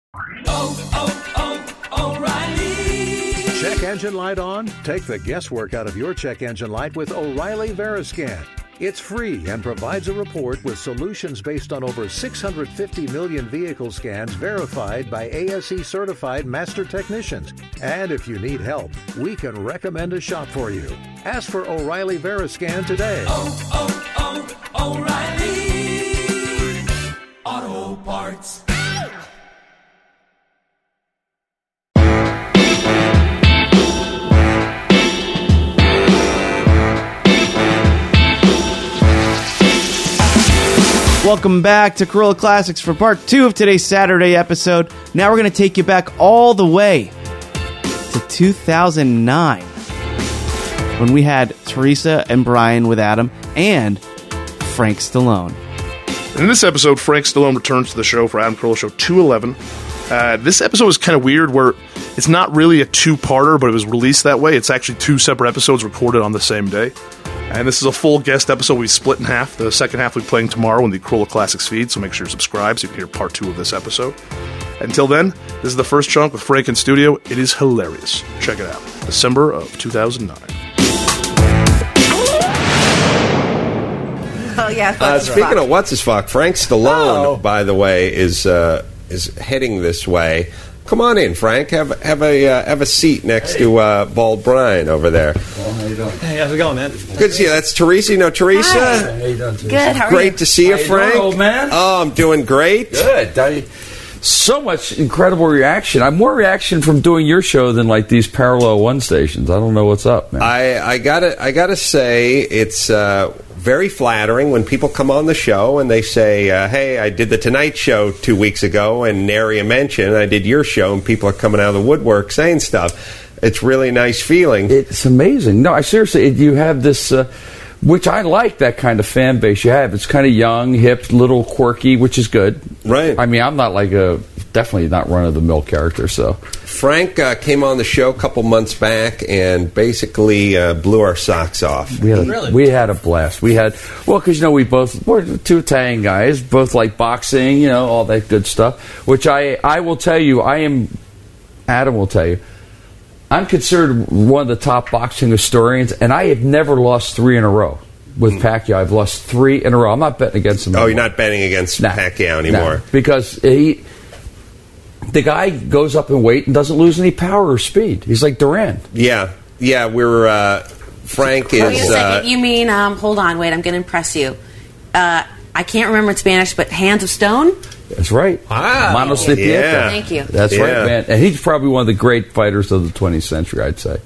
O'Reilly. Check engine light on? Take the guesswork out of your check engine light with O'Reilly Veriscan. It's free and provides a report with solutions based on over 650 million vehicle scans verified by ASE certified master technicians. And if you need help, we can recommend a shop for you. Ask for O'Reilly Veriscan today. O'Reilly Auto Parts. Welcome back to Corolla Classics for part 2 of today's Saturday episode. Now we're going to take you back all the way to 2009 when we had Teresa and Brian with Adam and Frank Stallone. In this episode, Frank Stallone returns to the show for Adam Carolla Show 211. This episode is kind of weird where it's not really a two-parter, but it was released that way. It's actually 2 separate episodes recorded on the same day. And this is a full guest episode we split in half. The second half we'll be playing tomorrow in the Corolla Classics feed, so make sure you're subscribed so you can hear part 2 of this episode. Until then, this is the first chunk with Frank in studio. It is hilarious. Check it out. December of 2009. Oh, yeah. Speaking of what's-his-fuck, Frank Stallone, by the way, is heading this way. Come on in, Frank. Have a seat next to Bald Brian over there. Well, how you doing? Hey, how's it going, man? Good to see you. That's Teresa. You know Teresa? Hi. How you doing, Teresa? Good. How are Great you? to see you, How you Frank. doing, old man? Oh, I'm doing great. Good. So much incredible reaction. I'm more reaction from doing your show than like these Parallel 1 stations. I don't know what's up, man. I gotta say it's very flattering when people come on the show and they say, "Hey, I did the Tonight Show 2 weeks ago, and nary a mention. I did your show, and people are coming out of the woodwork saying stuff." It's really nice feeling. It's amazing. No, I seriously, you have this, which I like that kind of fan base you have. It's kind of young, hip, little quirky, which is good. Right. I mean, I'm not like definitely not run-of-the-mill character, so. Frank came on the show a couple months back and basically blew our socks off. We had a blast. Because, we're 2 Italian guys, both like boxing, all that good stuff, which I will tell you, Adam will tell you, I'm considered one of the top boxing historians, and I have never lost 3 in a row. With Pacquiao, I've lost 3 in a row. I'm not betting against him anymore. Oh, you're not betting against Pacquiao anymore? No, because the guy goes up in weight and doesn't lose any power or speed. He's like Duran. Yeah, we're... Frank is... Wait a second. You mean, hold on, wait, I'm going to impress you. I can't remember in Spanish, but Hands of Stone? That's right. Wow. Manos de Piedra. Yeah. Thank you. That's right, man. And he's probably one of the great fighters of the 20th century, I'd say.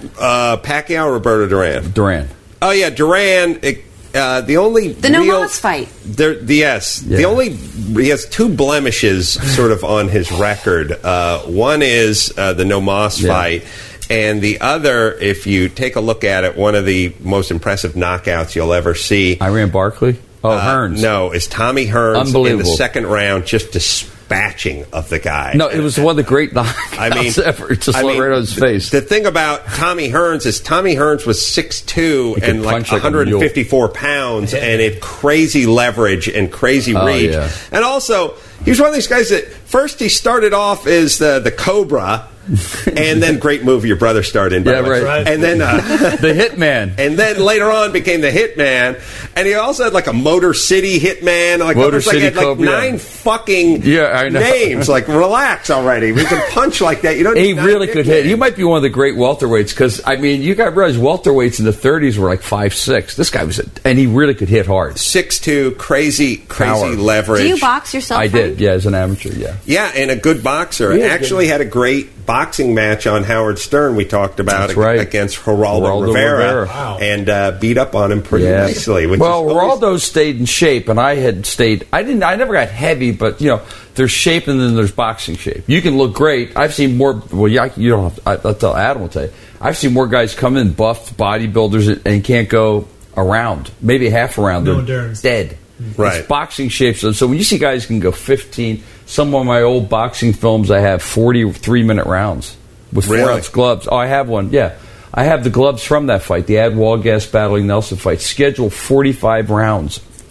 Pacquiao or Roberto Duran? Duran. Oh, yeah, Duran... the No Mas fight. Yes. Yeah. He has 2 blemishes sort of on his record. One is the No Mas fight. And the other, if you take a look at it, one of the most impressive knockouts you'll ever see. Iran Barkley? Oh, Hearns. No, is Tommy Hearns in the second round just dispatching of the guy. No, it was one of the great knockouts ever. Just right on his face. The thing about Tommy Hearns is Tommy Hearns was 6'2" and like 154 pounds and it crazy leverage and crazy reach. Yeah. And also, he was one of these guys that first he started off as the Cobra. And then great movie your brother starred in. Yeah, right. And then the Hitman. And then later on became the Hitman. And he also had like a Motor City Hitman. Motor City had like 9 fucking names. Like, relax already. We can punch like that. You don't. He really could hit. You might be one of the great welterweights because you got to realize welterweights in the 30s were like 5'6". This guy was, and he really could hit hard. 6'2", crazy Power. Leverage. Do you box yourself? I did. Yeah, as an amateur. Yeah. Yeah, and a good boxer. Actually had a great boxing match on Howard Stern we talked about against Geraldo Rivera. Wow. And beat up on him pretty nicely. Geraldo stayed in shape, and I had stayed. I never got heavy, but there's shape and then there's boxing shape. You can look great. I've seen more. Well, you don't have to, I'll tell Adam will tell you. I've seen more guys come in buffed bodybuilders and can't go around, maybe half around. They're dead. Right. It's boxing shapes. So when you see guys can go 15, some of my old boxing films, I have 43-minute rounds with 4-ounce gloves. Oh, I have one. Yeah. I have the gloves from that fight, the Ad Walgas battling Nelson fight, scheduled 45 rounds.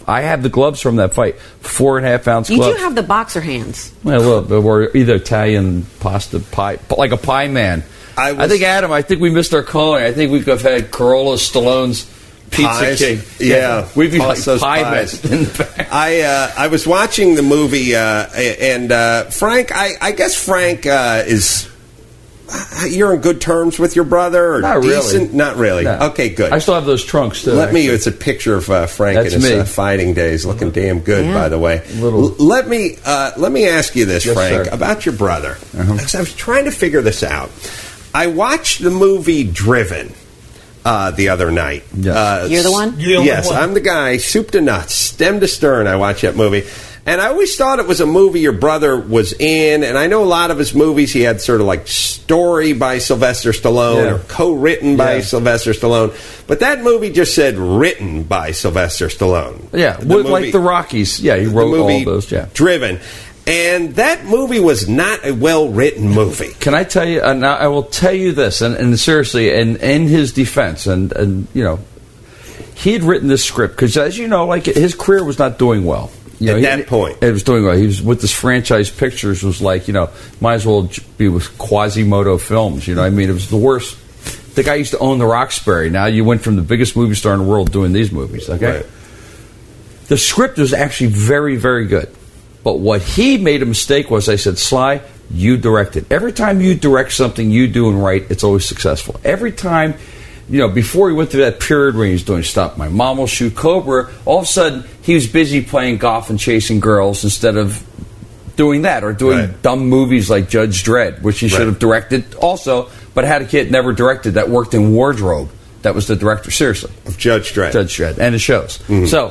I have the gloves from that fight, 4.5-ounce You gloves. do have the boxer hands. Well, look, we're either Italian pasta pie, like a pie man. I think, Adam, we missed our calling. I think we could have had Corolla Stallone's Pizza Pies? King. Yeah. We'd be like those pie pies. men in the back. I was watching the movie, and Frank, I guess Frank is... You're in good terms with your brother? Or Not decent? really. Not really. No. Okay, good. I still have those trunks, too. It's a picture of Frank That's in his me. fighting days, looking damn good, by the way. Little. Let me ask you this, Yes, Frank, sir. about your brother. Because I was trying to figure this out. I watched the movie Driven the other night. Yes. You're the one? Yes, I'm the guy, soup to nuts, stem to stern. I watch that movie. And I always thought it was a movie your brother was in, and I know a lot of his movies he had sort of like story by Sylvester Stallone or co-written by Sylvester Stallone. But that movie just said written by Sylvester Stallone. Yeah, like the Rockies. Yeah, he wrote all those. Yeah, Driven. And that movie was not a well-written movie. Can I tell you? And I will tell you this, and seriously, and in his defense, and you know, he had written this script because, as you know, like his career was not doing well. You know, At that point. It was doing well. He was with this franchise pictures was like, you know, might as well be with Quasimodo Films. You know what I mean? It was the worst. The guy used to own the Roxbury. Now you went from the biggest movie star in the world doing these movies, okay? Right. The script was actually very, very good. But what he made a mistake was, I said, Sly, you direct it. Every time you direct something you doing right, it's always successful. Every time... You know, before he went through that period where he was doing Stop My Mom Will Shoot Cobra, all of a sudden he was busy playing golf and chasing girls instead of doing that or doing dumb movies like Judge Dredd, which he should have directed also, but had a kid never directed that worked in wardrobe. That was the director, seriously. Of Judge Dredd. Judge Dredd, and it shows.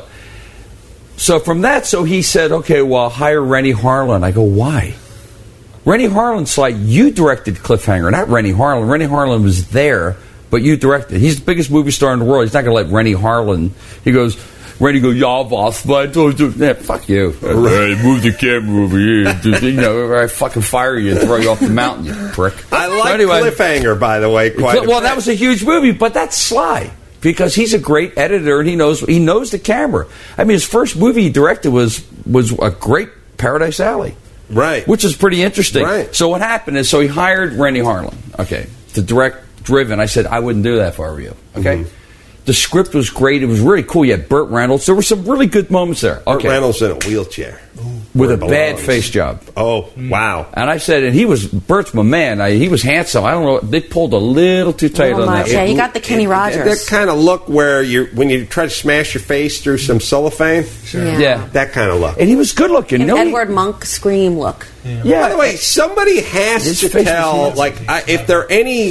So from that, he said, okay, well, I'll hire Rennie Harlan. I go, why? Rennie Harlan's like, you directed Cliffhanger, not Rennie Harlan. Rennie Harlan was there. But you directed. He's the biggest movie star in the world. He's not going to let Rennie Harlan. Rennie goes, y'all boss, but fuck you. Right, move the camera over here. You know, or I fucking fire you and throw you off the mountain, you prick. I like Cliffhanger, by the way. Well, that was a huge movie, but that's Sly because he's a great editor and he knows the camera. I mean, his first movie he directed was a great Paradise Alley, right? Which is pretty interesting. Right. So what happened is, he hired Rennie Harlan, okay, to direct Driven. I said, I wouldn't do that if I were you. Okay? The script was great. It was really cool. You had Burt Reynolds. There were some really good moments there. Burt Reynolds in a wheelchair. With a bad face job. Oh, wow. And I said, and Burt's my man. He was handsome. I don't know. They pulled a little too tight on that. Yeah, you got the Kenny Rogers. That kind of look where when you try to smash your face through some cellophane. Sure. Yeah. That kind of look. And he was good looking. Edward Monk Scream look. Yeah. By the way, somebody has to tell, if there are any...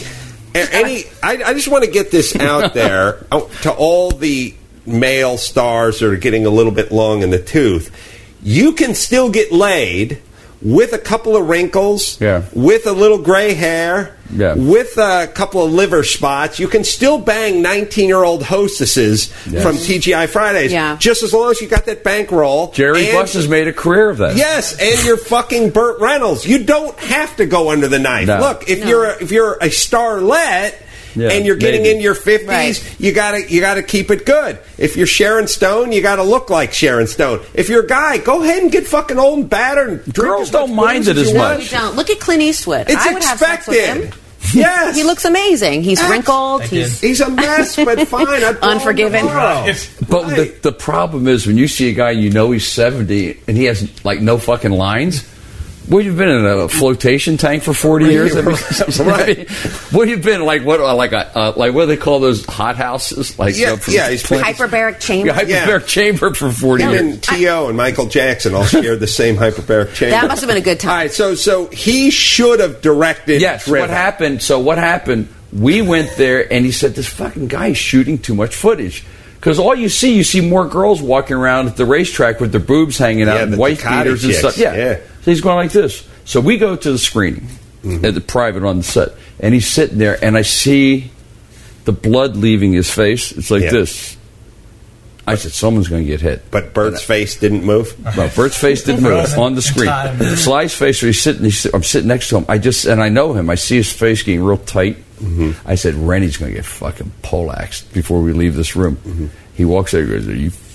I just want to get this out there to all the male stars that are getting a little bit long in the tooth. You can still get laid with a couple of wrinkles, with a little gray hair, with a couple of liver spots. You can still bang 19-year-old hostesses from TGI Fridays, just as long as you got that bankroll. Jerry Buss has made a career of that. Yes, and you're fucking Burt Reynolds. You don't have to go under the knife. No. Look, if you're a starlet. And you're getting in your 50s, you gotta keep it good. If you're Sharon Stone, you gotta look like Sharon Stone. If you're a guy, go ahead and get fucking old and battered. Girls don't mind it as much. No, don't. Look at Clint Eastwood. It's I would have sex with expected. him. Yes. He looks amazing. He's wrinkled. He's a mess, but fine. Unforgiven. But the problem is when you see a guy he's 70 and he has no fucking lines. Well, you've been in a flotation tank for 40 years. Right. What have you been like what do they call those hot houses? Hyperbaric chamber. Hyperbaric chamber for 40 years. And T.O. and Michael Jackson all shared the same hyperbaric chamber. That must have been a good time. All right, so he should have directed. Yes. Driven. What happened? We went there and he said this fucking guy is shooting too much footage. Because all you see more girls walking around at the racetrack with their boobs hanging out and white beaters and stuff. Yeah. So he's going like this. So we go to the screening at the private on the set, and he's sitting there, and I see the blood leaving his face. It's like this. I said, someone's going to get hit. But Bert's face didn't move? No, Bert's face didn't move on the screen. Sly's face, where I'm sitting next to him. And I know him. I see his face getting real tight. I said, Rennie's going to get fucking poleaxed before we leave this room. He walks there and goes, are you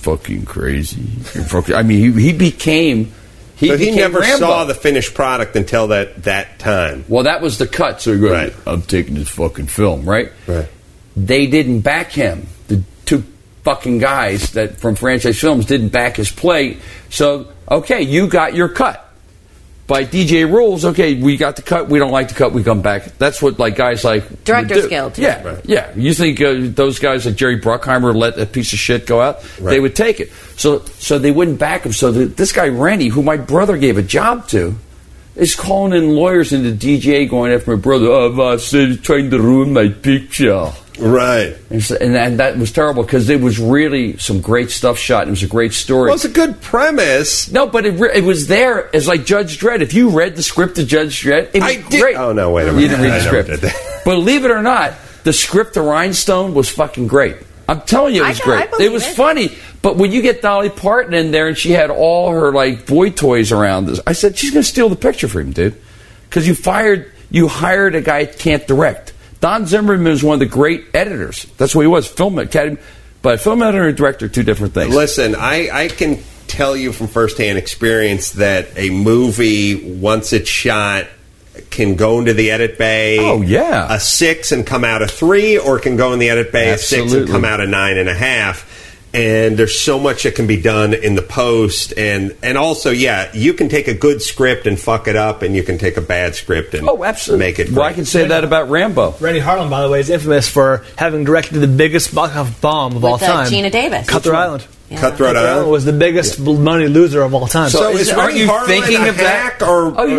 fucking crazy. You're fucking, I mean, he became... So he never Rambo. saw the finished product until that time. Well, that was the cut. So he goes, Right. I'm taking this fucking film, right? Right. They didn't back him. The two fucking guys that from Franchise Films didn't back his play. So, okay, you got your cut. By DJ rules, okay, we got the cut, we don't like the cut, we come back. That's what like guys like Directors Guild. Yeah, Right. yeah. You think those guys like Jerry Bruckheimer let a piece of shit go out? Right. They would take it. So they wouldn't back him. So this guy Rennie, who my brother gave a job to, is calling in lawyers into DGA going after my brother. Oh, trying to ruin my picture. Right. And that was terrible because it was really some great stuff shot. It was a great story. Well, it's a good premise. No, but it was there as like Judge Dredd. If you read the script of Judge Dredd, it was great. Oh, no, wait a minute. You didn't read the I script. never did that. Believe it or not, the script of Rhinestone was fucking great. I'm telling you, it was I great. believe It was it. funny, but when you get Dolly Parton in there and she had all her like boy toys around this, I said she's going to steal the picture from him, dude. Because you hired a guy that can't direct. Don Zimmerman was one of the great editors. That's what he was, film academy. But film editor and director, two different things. Listen, I can tell you from firsthand experience that a movie, once it's shot, can go into the edit bay. Oh, yeah. A 6 and come out a 3, or can go in the edit bay a 6 and Absolutely. come out a 9.5. And there's so much that can be done in the post, and also, yeah, you can take a good script and fuck it up, and you can take a bad script and absolutely. make it great. Well, I can say that about Rambo. Rennie Harlan, by the way, is infamous for having directed the biggest box office bomb of all With time. Gina Davis. Cutthroat Island. Yeah. Cutthroat Island was the biggest money loser of all time. So is aren't Rennie you Harlan thinking a of that? hack, or Oh,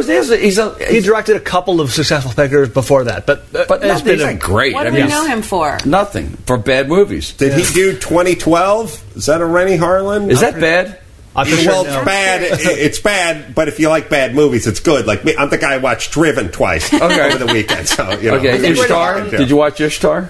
he directed a couple of successful pictures before that, but but it's nothing's been not great. What I do mean, we know him for? nothing for bad movies. did he do 2012? Is that a Rennie Harlan? Is that bad? I'm pretty Well, sure it's bad. It's bad, but if you like bad movies, it's good. Like me, I'm the guy who watched Driven twice over the weekend. So, you know, Okay, Ishtar. Did you watch Ishtar?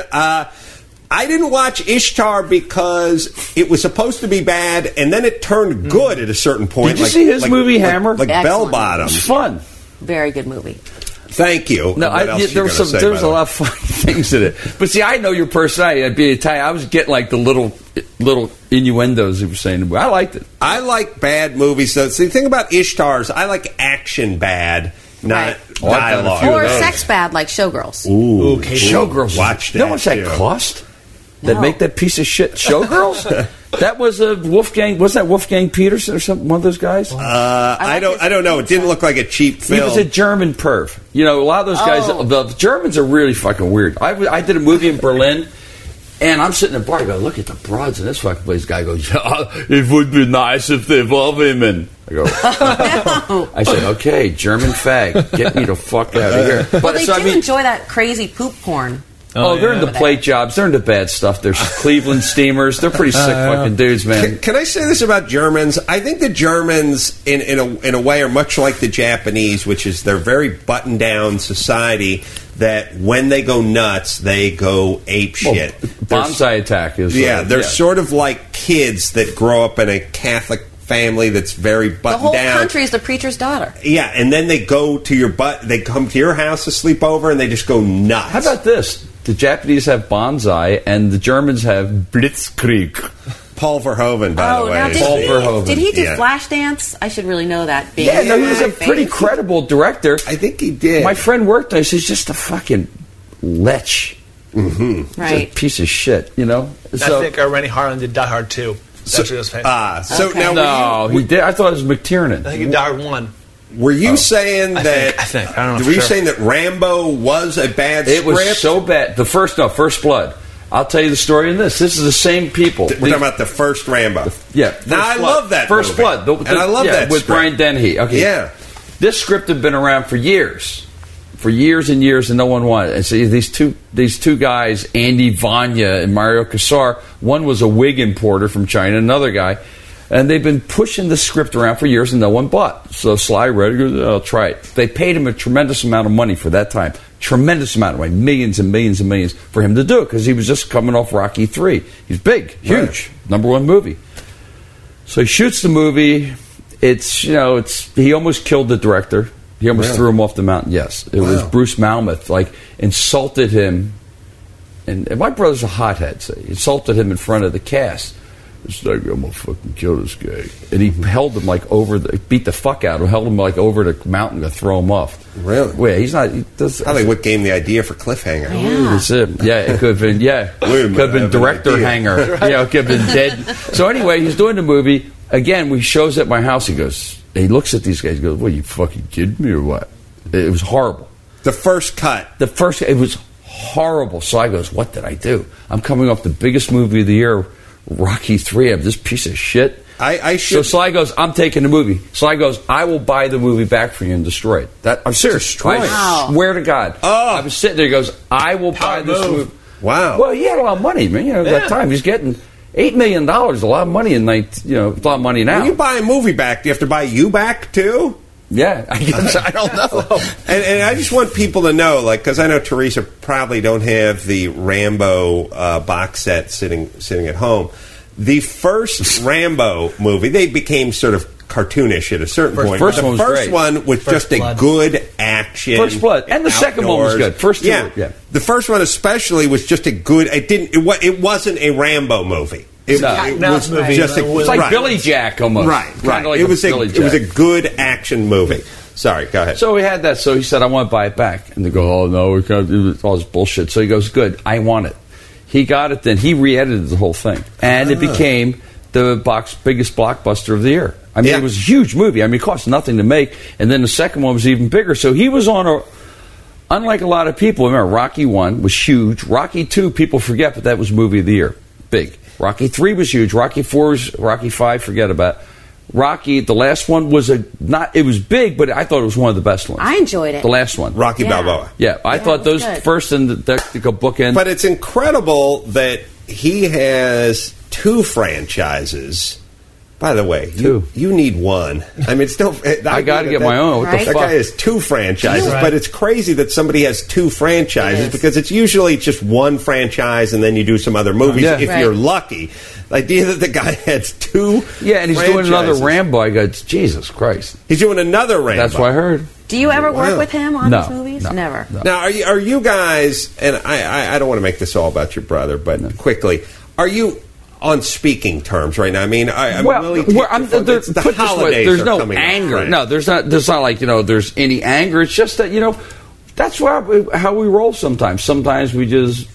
I didn't watch Ishtar because it was supposed to be bad, and then it turned good at a certain point. Did you see his movie, Hammer? Like Excellent. Bell Bottom. It's fun. Very good movie. Thank you. No, What else you there was gonna say, there was by a the lot of funny things in it. But see, I know your personality. I'd be Italian. I was getting like the little innuendos you were saying. I liked it. I like bad movies. So, see, the thing about Ishtar's, I like action bad, not Right. Oh, I've done a dialogue. few of Or those. sex bad like Showgirls. Ooh, Showgirls. Watch You know that, how much that too. cost? That No. make that piece of shit Showgirls? That was a Wolfgang. Wasn't that Wolfgang Peterson or something? One of those guys. I don't know. It didn't look like a cheap He film. was a German perv. You know, a lot of those guys. Oh. The Germans are really fucking weird. I did a movie in Berlin. And I'm sitting in the bar, I go, look at the broads in this fucking place. Guy goes, yeah, it would be nice if they were women. I go, I said, okay, German fag, get me the fuck out of here. But Well, they so, do enjoy that crazy poop porn. Oh, they're into plate jobs. They're into bad stuff. There's Cleveland Steamers. They're pretty sick fucking dudes, man. Can I say this about Germans? I think the Germans, in a way, are much like the Japanese, which is they're very buttoned down society. That when they go nuts, they go ape shit. Bonsai Attack is They're sort of like kids that grow up in a Catholic family that's very The buttoned whole down. country is the preacher's daughter. Yeah, and then they go to they come to your house to sleep over, and they just go nuts. How about this? The Japanese have bonsai, and the Germans have Blitzkrieg. Paul Verhoeven, by the way? Now, Paul Verhoeven. did he do Yeah. Flashdance? I should really know that. Yeah, no, he was a pretty credible director. I think he did. My friend worked on it. He's just a fucking lech. Mm-hmm. Just Right. a piece of shit, you know? I think Rennie Harlan did Die Hard 2. So Okay. now, no, he did. I thought it was McTiernan. I think he died 1. were you saying that? I think. I don't know Were for you sure. saying that Rambo was a bad It script? was so bad. The First Blood. I'll tell you the story in this. This is the same people. We're talking about the first Rambo. Yeah. Now, I love that First movie. Blood. And I love that with script. Brian Dennehy. Okay. Yeah. This script had been around for years and years, and no one wanted it. And so these two guys, Andy Vanya and Mario Kassar, one was a wig importer from China, another guy, and they've been pushing the script around for years, and no one bought. So Sly read it, goes, I'll try it. They paid him a tremendous amount of money for that time. Tremendous amount of money, millions and millions and millions for him to do it, because he was just coming off Rocky III. He's big, huge, #1 movie. So he shoots the movie. He almost killed the director. He almost threw him off the mountain. Yes, it was Bruce Malmuth. Insulted him, and my brother's a hothead. So he insulted him in front of the cast. It's like, I'm gonna fucking kill this guy. And he held him like beat the fuck out of him, held him like over the mountain to throw him off. Really? Wait, he's not. Probably what gave him the idea for cliffhanger. That's it. Yeah, it could have been. Yeah, could have been director hanger. Yeah, it could have been dead. So anyway, he's doing the movie again. He shows at my house. He goes. He looks at these guys. He goes, "What, you fucking kidding me or what?" It was horrible. The first cut. It was horrible. So I goes, "What did I do? I'm coming off the biggest movie of the year, Rocky III. I'm this piece of shit." So Sly goes, "I'm taking the movie." Sly goes, "I will buy the movie back for you and destroy it." I'm serious. I swear to God. I was sitting there. He goes, "I will buy this movie." Wow. Well, he had a lot of money, man. At that time, he's getting $8 million. A lot of money a lot of money now. When you buy a movie back, do you have to buy you back too? Yeah, I guess. I don't know. And I just want people to know, because I know Teresa probably don't have the Rambo box set sitting at home. The first Rambo movie, they became sort of cartoonish at a certain point. The first one was just a good action. First Blood, and the second one was good. First two, yeah. The first one especially was just a good. It wasn't a Rambo movie. It was just it's like Billy Jack almost. Right. Like it was a good action movie. Sorry, go ahead. So we had that. So he said, "I want to buy it back," and they go, "Oh no, we can't do all this bullshit." So he goes, "Good, I want it." He got it. Then he re-edited the whole thing, and it became the biggest blockbuster of the year. I mean, it was a huge movie. I mean, it cost nothing to make, and then the second one was even bigger. So he was on unlike a lot of people. Remember, Rocky 1 was huge. Rocky 2, people forget, but that was movie of the year, big. Rocky 3 was huge. Rocky 4, Rocky 5, forget about it. Rocky, the last one was it was big, but I thought it was one of the best ones. I enjoyed it. The last one. Rocky Balboa. Yeah, I thought those good. first and the bookend. But it's incredible that he has 2 franchises. By the way, you need one. I mean, still, I got to get my own. What the fuck? That guy has 2 franchises, but it's crazy that somebody has 2 franchises because it's usually just one franchise and then you do some other movies if you're lucky. The idea that the guy has 2 and he's doing another Rambo. I go, Jesus Christ. He's doing another Rambo. That's what I heard. Do you ever work with him on his movies? No, never. No. Now, are you guys, and I don't want to make this all about your brother, but quickly, are you on speaking terms right now? I mean, the holidays there's are no coming anger. up, right? No, there's not like, there's any anger. It's just that, that's how we roll sometimes. Sometimes we just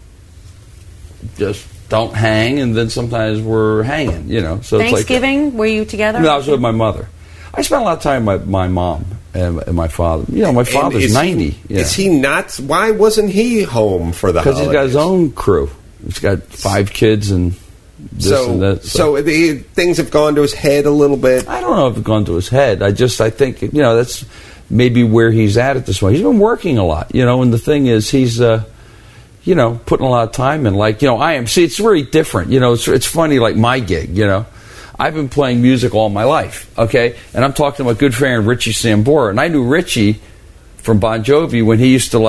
don't hang, and then sometimes we're hanging, So Thanksgiving, it's like, were you together? No, I was with my mother. I spent a lot of time with my mom and my father. My father's 90. Is he not? Why wasn't he home for the holidays? Because he's got his own crew. He's got 5 kids and this and that. So things have gone to his head a little bit? I don't know if it's gone to his head. I think, that's maybe where he's at this point. He's been working a lot, and the thing is he's, putting a lot of time in. Like, I am. See, it's really different. It's funny, like my gig, I've been playing music all my life, okay? And I'm talking to my good friend Richie Sambora. And I knew Richie from Bon Jovi when he used to,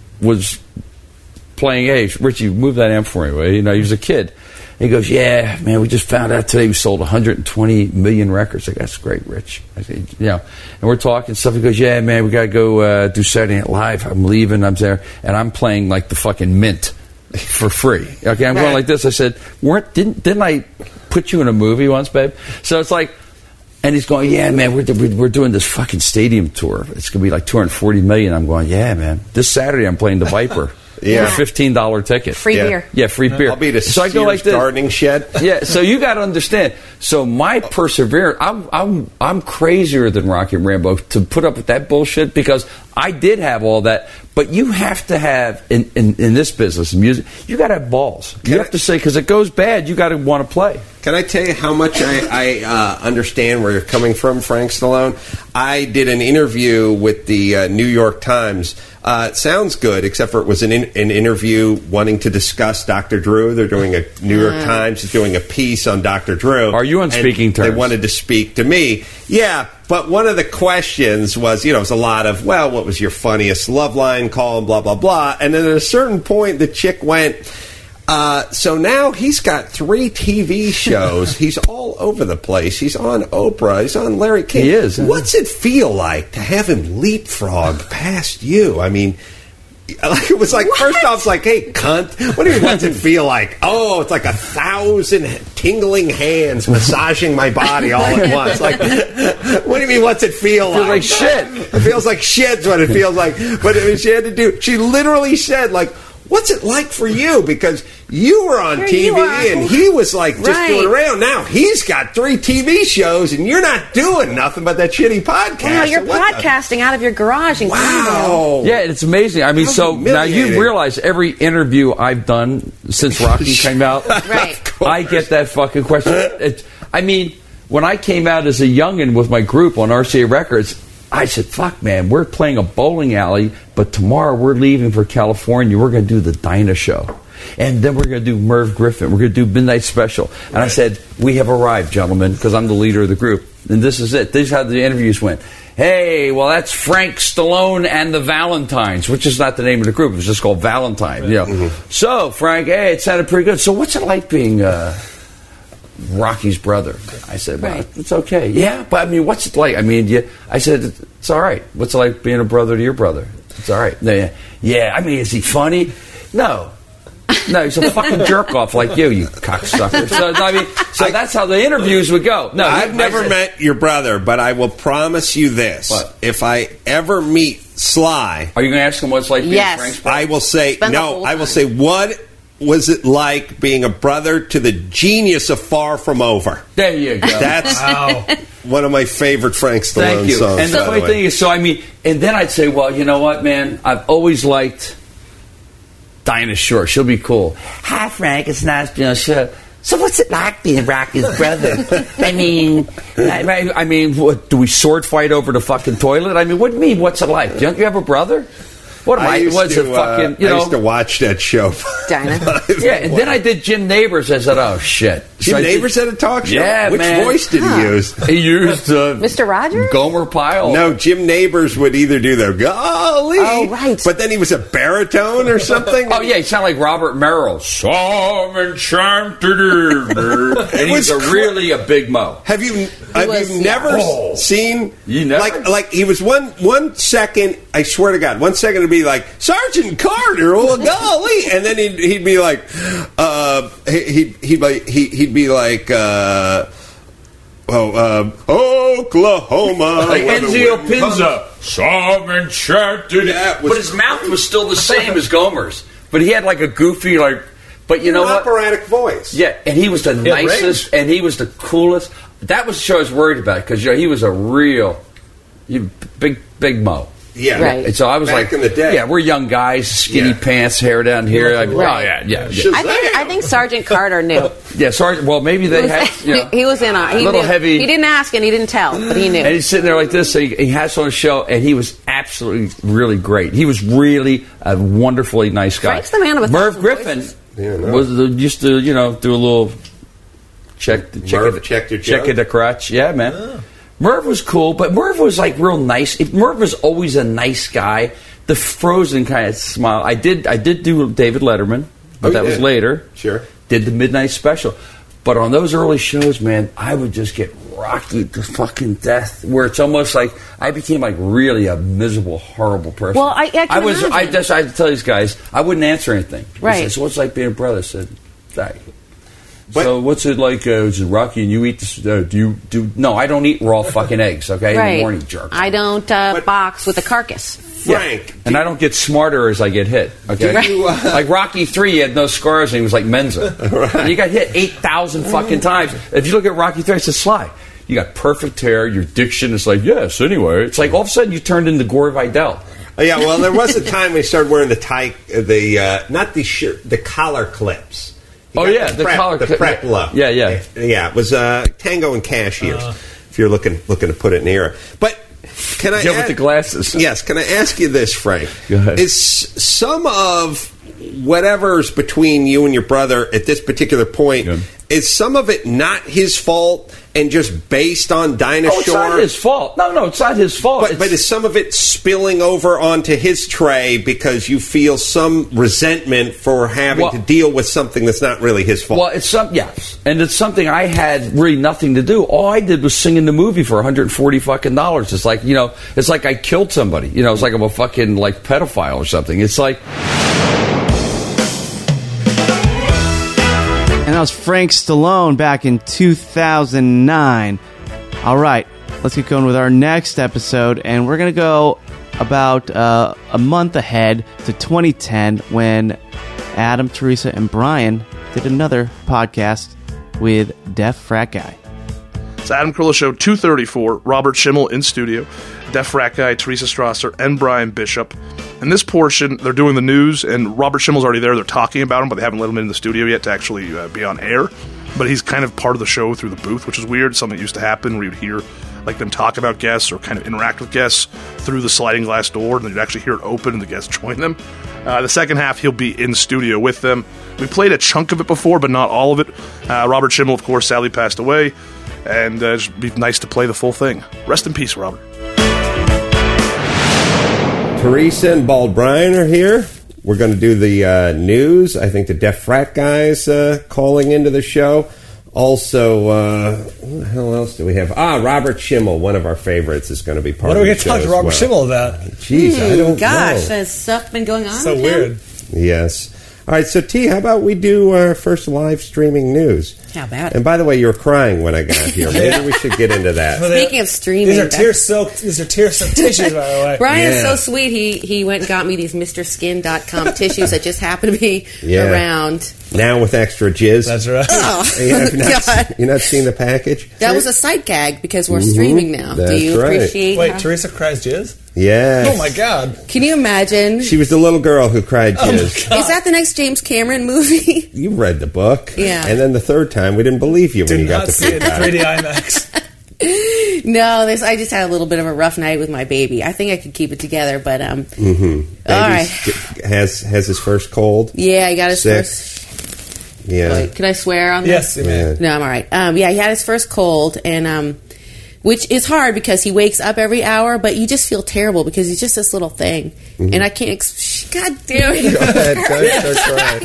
was playing, hey, Richie, move that amp for me, will you? He was a kid. And he goes, yeah, man, we just found out today we sold 120 million records. I go, that's great, Rich. I said, and we're talking stuff. He goes, yeah, man, we got to go do Saturday Night Live. I'm leaving. I'm there. And I'm playing like the fucking Mint for free. Okay, I'm going like this. I said, didn't I put you in a movie once, babe? So it's like, and he's going, yeah, man, we're doing this fucking stadium tour. It's going to be like 240 million. I'm going, yeah, man. This Saturday I'm playing the Viper. Yeah, $15 ticket. Free beer. Yeah, free beer. I'll be the so I go like this. Gardening shed. Yeah, so you got to understand. So my perseverance, I'm crazier than Rocky and Rambo to put up with that bullshit because I did have all that. But you have to have in this business, music, you got to have balls. You have to say because it goes bad, you got to want to play. Can I tell you how much I understand where you're coming from, Frank Stallone? I did an interview with the New York Times. It sounds good, except for it was an interview wanting to discuss Dr. Drew. They're doing a New York Times is doing a piece on Dr. Drew. Are you on speaking terms? They wanted to speak to me. Yeah, but one of the questions was, it was a lot of, well, what was your funniest love line call and blah, blah, blah. And then at a certain point, the chick went, so now he's got 3 TV shows. He's all over the place. He's on Oprah. He's on Larry King. He is. What's it feel like to have him leapfrog past you? I mean, Like, it was like, first off, it's like, hey, cunt, what do you mean, what's it feel like? Oh, it's like 1,000 tingling hands massaging my body all at once. Like, what do you mean, what's it feel like? Like shit. It feels like shit's what it feels like. But she had to do, she literally said, like, what's it like for you? Because you were on TV and he was like just doing around. Now he's got 3 TV shows and you're not doing nothing but that shitty podcast. Well, you're podcasting out of your garage. In wow. Yeah, it's amazing. I mean, so now you realize every interview I've done since Rocky came out, I get that fucking question. I mean, when I came out as a youngin' with my group on RCA Records, I said, fuck, man, we're playing a bowling alley, but tomorrow we're leaving for California. We're going to do the Dinah Show. And then we're going to do Merv Griffin. We're going to do Midnight Special. And I said, we have arrived, gentlemen, because I'm the leader of the group. And this is it. This is how the interviews went. Hey, well, that's Frank Stallone and the Valentines, which is not the name of the group. It was just called Valentine. You know. Mm-hmm. So, Frank, hey, it sounded pretty good. So what's it like being Rocky's brother? I said, well, it's okay. Yeah, but I mean, what's it like? I mean, I said, it's all right. What's it like being a brother to your brother? It's all right. Yeah, I mean, is he funny? No, he's a fucking jerk off like you cocksucker. So, I mean, that's how the interviews would go. No, I've never met your brother, but I will promise you this. What? If I ever meet Sly... Are you going to ask him what it's like being Frank's brother? I will say, I will say, what was it like being a brother to the genius of Far From Over? There you go. That's one of my favorite Frank Stallone songs. And the funny thing is, so I mean, and then I'd say, well, you know what, man? I've always liked Dinah Shore. She'll be cool. Hi, Frank. It's nice being on the show. So what's it like being Rocky's brother? I mean, what, do we sword fight over the fucking toilet? I mean, what do you mean, what's it like? Don't you have a brother? What am I? What's it fucking? You know, I used to watch that show. Dinah. Yeah, and then I did Jim Neighbors. I said, "Oh shit!" Jim Neighbors had a talk show. Yeah, which voice did he use? He used Mr. Rogers, Gomer Pyle. No, Jim Neighbors would either do the golly, but then he was a baritone or something. Oh yeah, he sounded like Robert Merrill. Some enchanted evening, and he's really a big mo. Have you never seen? You never? Like he was one second. I swear to God, 1 second it'd be like Sergeant Carter, oh golly, and then he'd be like, he'd be like, Oklahoma, like Enzio Pinza, some enchanted. Yeah, but his mouth was still the same as Gomer's, but he had like a goofy But you know what? Operatic voice. Yeah, and he was the nicest, and he was the coolest. That was the show I was worried about because he was a real big mo. Yeah, right. And so I was back in the day. Yeah, we're young guys, skinny pants, hair down here. Right. Oh yeah. I think Sergeant Carter knew. Yeah, Sergeant. Well, maybe they had. He was in a little heavy. He didn't ask and he didn't tell, but he knew. And he's sitting there like this. So he has on a show, and he was absolutely really great. He was really a wonderfully nice guy. Frank's the man of Merv Griffin used to do a little check it the crotch. Yeah, man. Oh. Merv was cool, but Merv was like real nice. Merv was always a nice guy. The frozen kind of smile. I did do David Letterman, but that was later. Sure. Did the Midnight Special. But on those early shows, man, I would just get Rocky to fucking death, where it's almost like I became like really a miserable, horrible person. Well, I had to tell these guys, I wouldn't answer anything. Right. Said, so what's it like being a brother? I said, so what's it like, is it Rocky, and you eat this, no, I don't eat raw fucking eggs, okay, in the morning, jerk. I don't box with a carcass. Frank. And I don't get smarter as I get hit, okay? Like Rocky 3, he had no scars, and he was like Menza. Right. You got hit 8,000 fucking times. If you look at Rocky 3, it's a Sly. You got perfect hair, your diction is like, yes, anyway. It's like all of a sudden you turned into Gore Vidal. Yeah, well, there was a time we started wearing the collar clips. The prep look. Yeah. It was Tango and Cashiers. If you're looking to put it in the era, but can I? With the glasses. Yes. Can I ask you this, Frank? Go ahead. Is some of whatever's between you and your brother at this particular point? Is some of it not his fault, and just based on Dinah Shore? It's not his fault. No, it's not his fault. But is some of it spilling over onto his tray because you feel some resentment for having to deal with something that's not really his fault? Well, yes, and it's something I had really nothing to do. All I did was sing in the movie for $140 fucking dollars. It's like, it's like I killed somebody. It's like I'm a fucking like pedophile or something. It's like. And that was Frank Stallone back in 2009. All right, let's get going with our next episode, and we're going to go about a month ahead to 2010 when Adam, Teresa, and Brian did another podcast with Deaf Frat Guy. It's Adam Carolla Show 234, Robert Schimmel in studio, Deaf Frat Guy, Teresa Strasser, and Brian Bishop. In this portion, they're doing the news, and Robert Schimmel's already there. They're talking about him, but they haven't let him in the studio yet to actually be on air. But he's kind of part of the show through the booth, which is weird. Something that used to happen where you'd hear like them talk about guests or kind of interact with guests through the sliding glass door, and then you'd actually hear it open and the guests join them. The second half, he'll be in studio with them. We played a chunk of it before, but not all of it. Robert Schimmel, of course, sadly passed away, and it'd be nice to play the full thing. Rest in peace, Robert. Teresa and Bald Brian are here. We're going to do the news. I think the Deaf Frat Guy's calling into the show. Also, who the hell else do we have? Robert Schimmel, one of our favorites, is going to be part of the show. What are we going to talk to Robert Schimmel about? Jeez, I don't know. Has stuff been going on? So weird. Yes. All right, so T, how about we do our first live streaming news? How about it? And by the way, you were crying when I got here. Maybe we should get into that. Speaking of streaming, these are tear-soaked tissues, by the way. Brian's so sweet. He went and got me these MrSkin.com tissues that just happened to be around. Now with extra jizz. That's right. Oh, you've not seen the package? That was a sight gag because we're streaming now. That's Do you appreciate? Wait, Teresa cries jizz? Yeah. Oh my God! Can you imagine? She was the little girl who cried jizz. Is that the next James Cameron movie? You read the book, yeah. And then the third time, we didn't believe you when you got the see it in 3D IMAX. No, I just had a little bit of a rough night with my baby. I think I could keep it together, but all right. Has his first cold? Yeah, he got his Sick. first. Yeah. Wait, can I swear on this? Yes. No, I'm all right. Yeah, he had his first cold, and which is hard because he wakes up every hour, but you just feel terrible because he's just this little thing, and I can't. God damn it! Go ahead, don't start crying.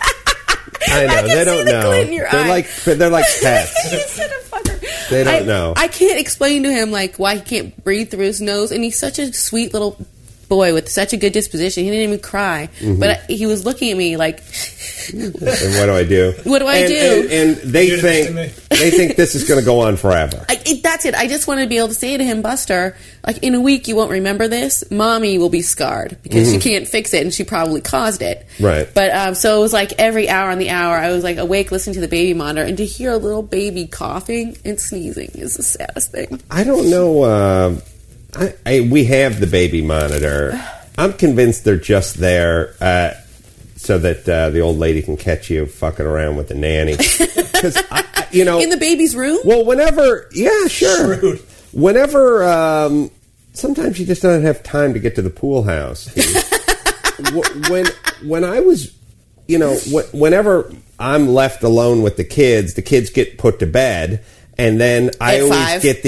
I know they don't know. They're like pets. They don't know. I can't explain to him like why he can't breathe through his nose, and he's such a sweet little boy with such a good disposition. He didn't even cry, but he was looking at me like. And what do I do? What do I do? And they think this is going to go on forever. That's it. I just wanted to be able to say to him, Buster, like in a week you won't remember this. Mommy will be scarred because she can't fix it, and she probably caused it. Right. But so it was like every hour on the hour, I was like awake listening to the baby monitor, and to hear a little baby coughing and sneezing is the saddest thing. I don't know. We have the baby monitor. I'm convinced they're just there so that the old lady can catch you fucking around with the nanny. Because in the baby's room. Well, whenever, yeah, sure. Shrewd. Whenever, sometimes you just don't have time to get to the pool house. when I was, whenever I'm left alone with the kids get put to bed. And then I always get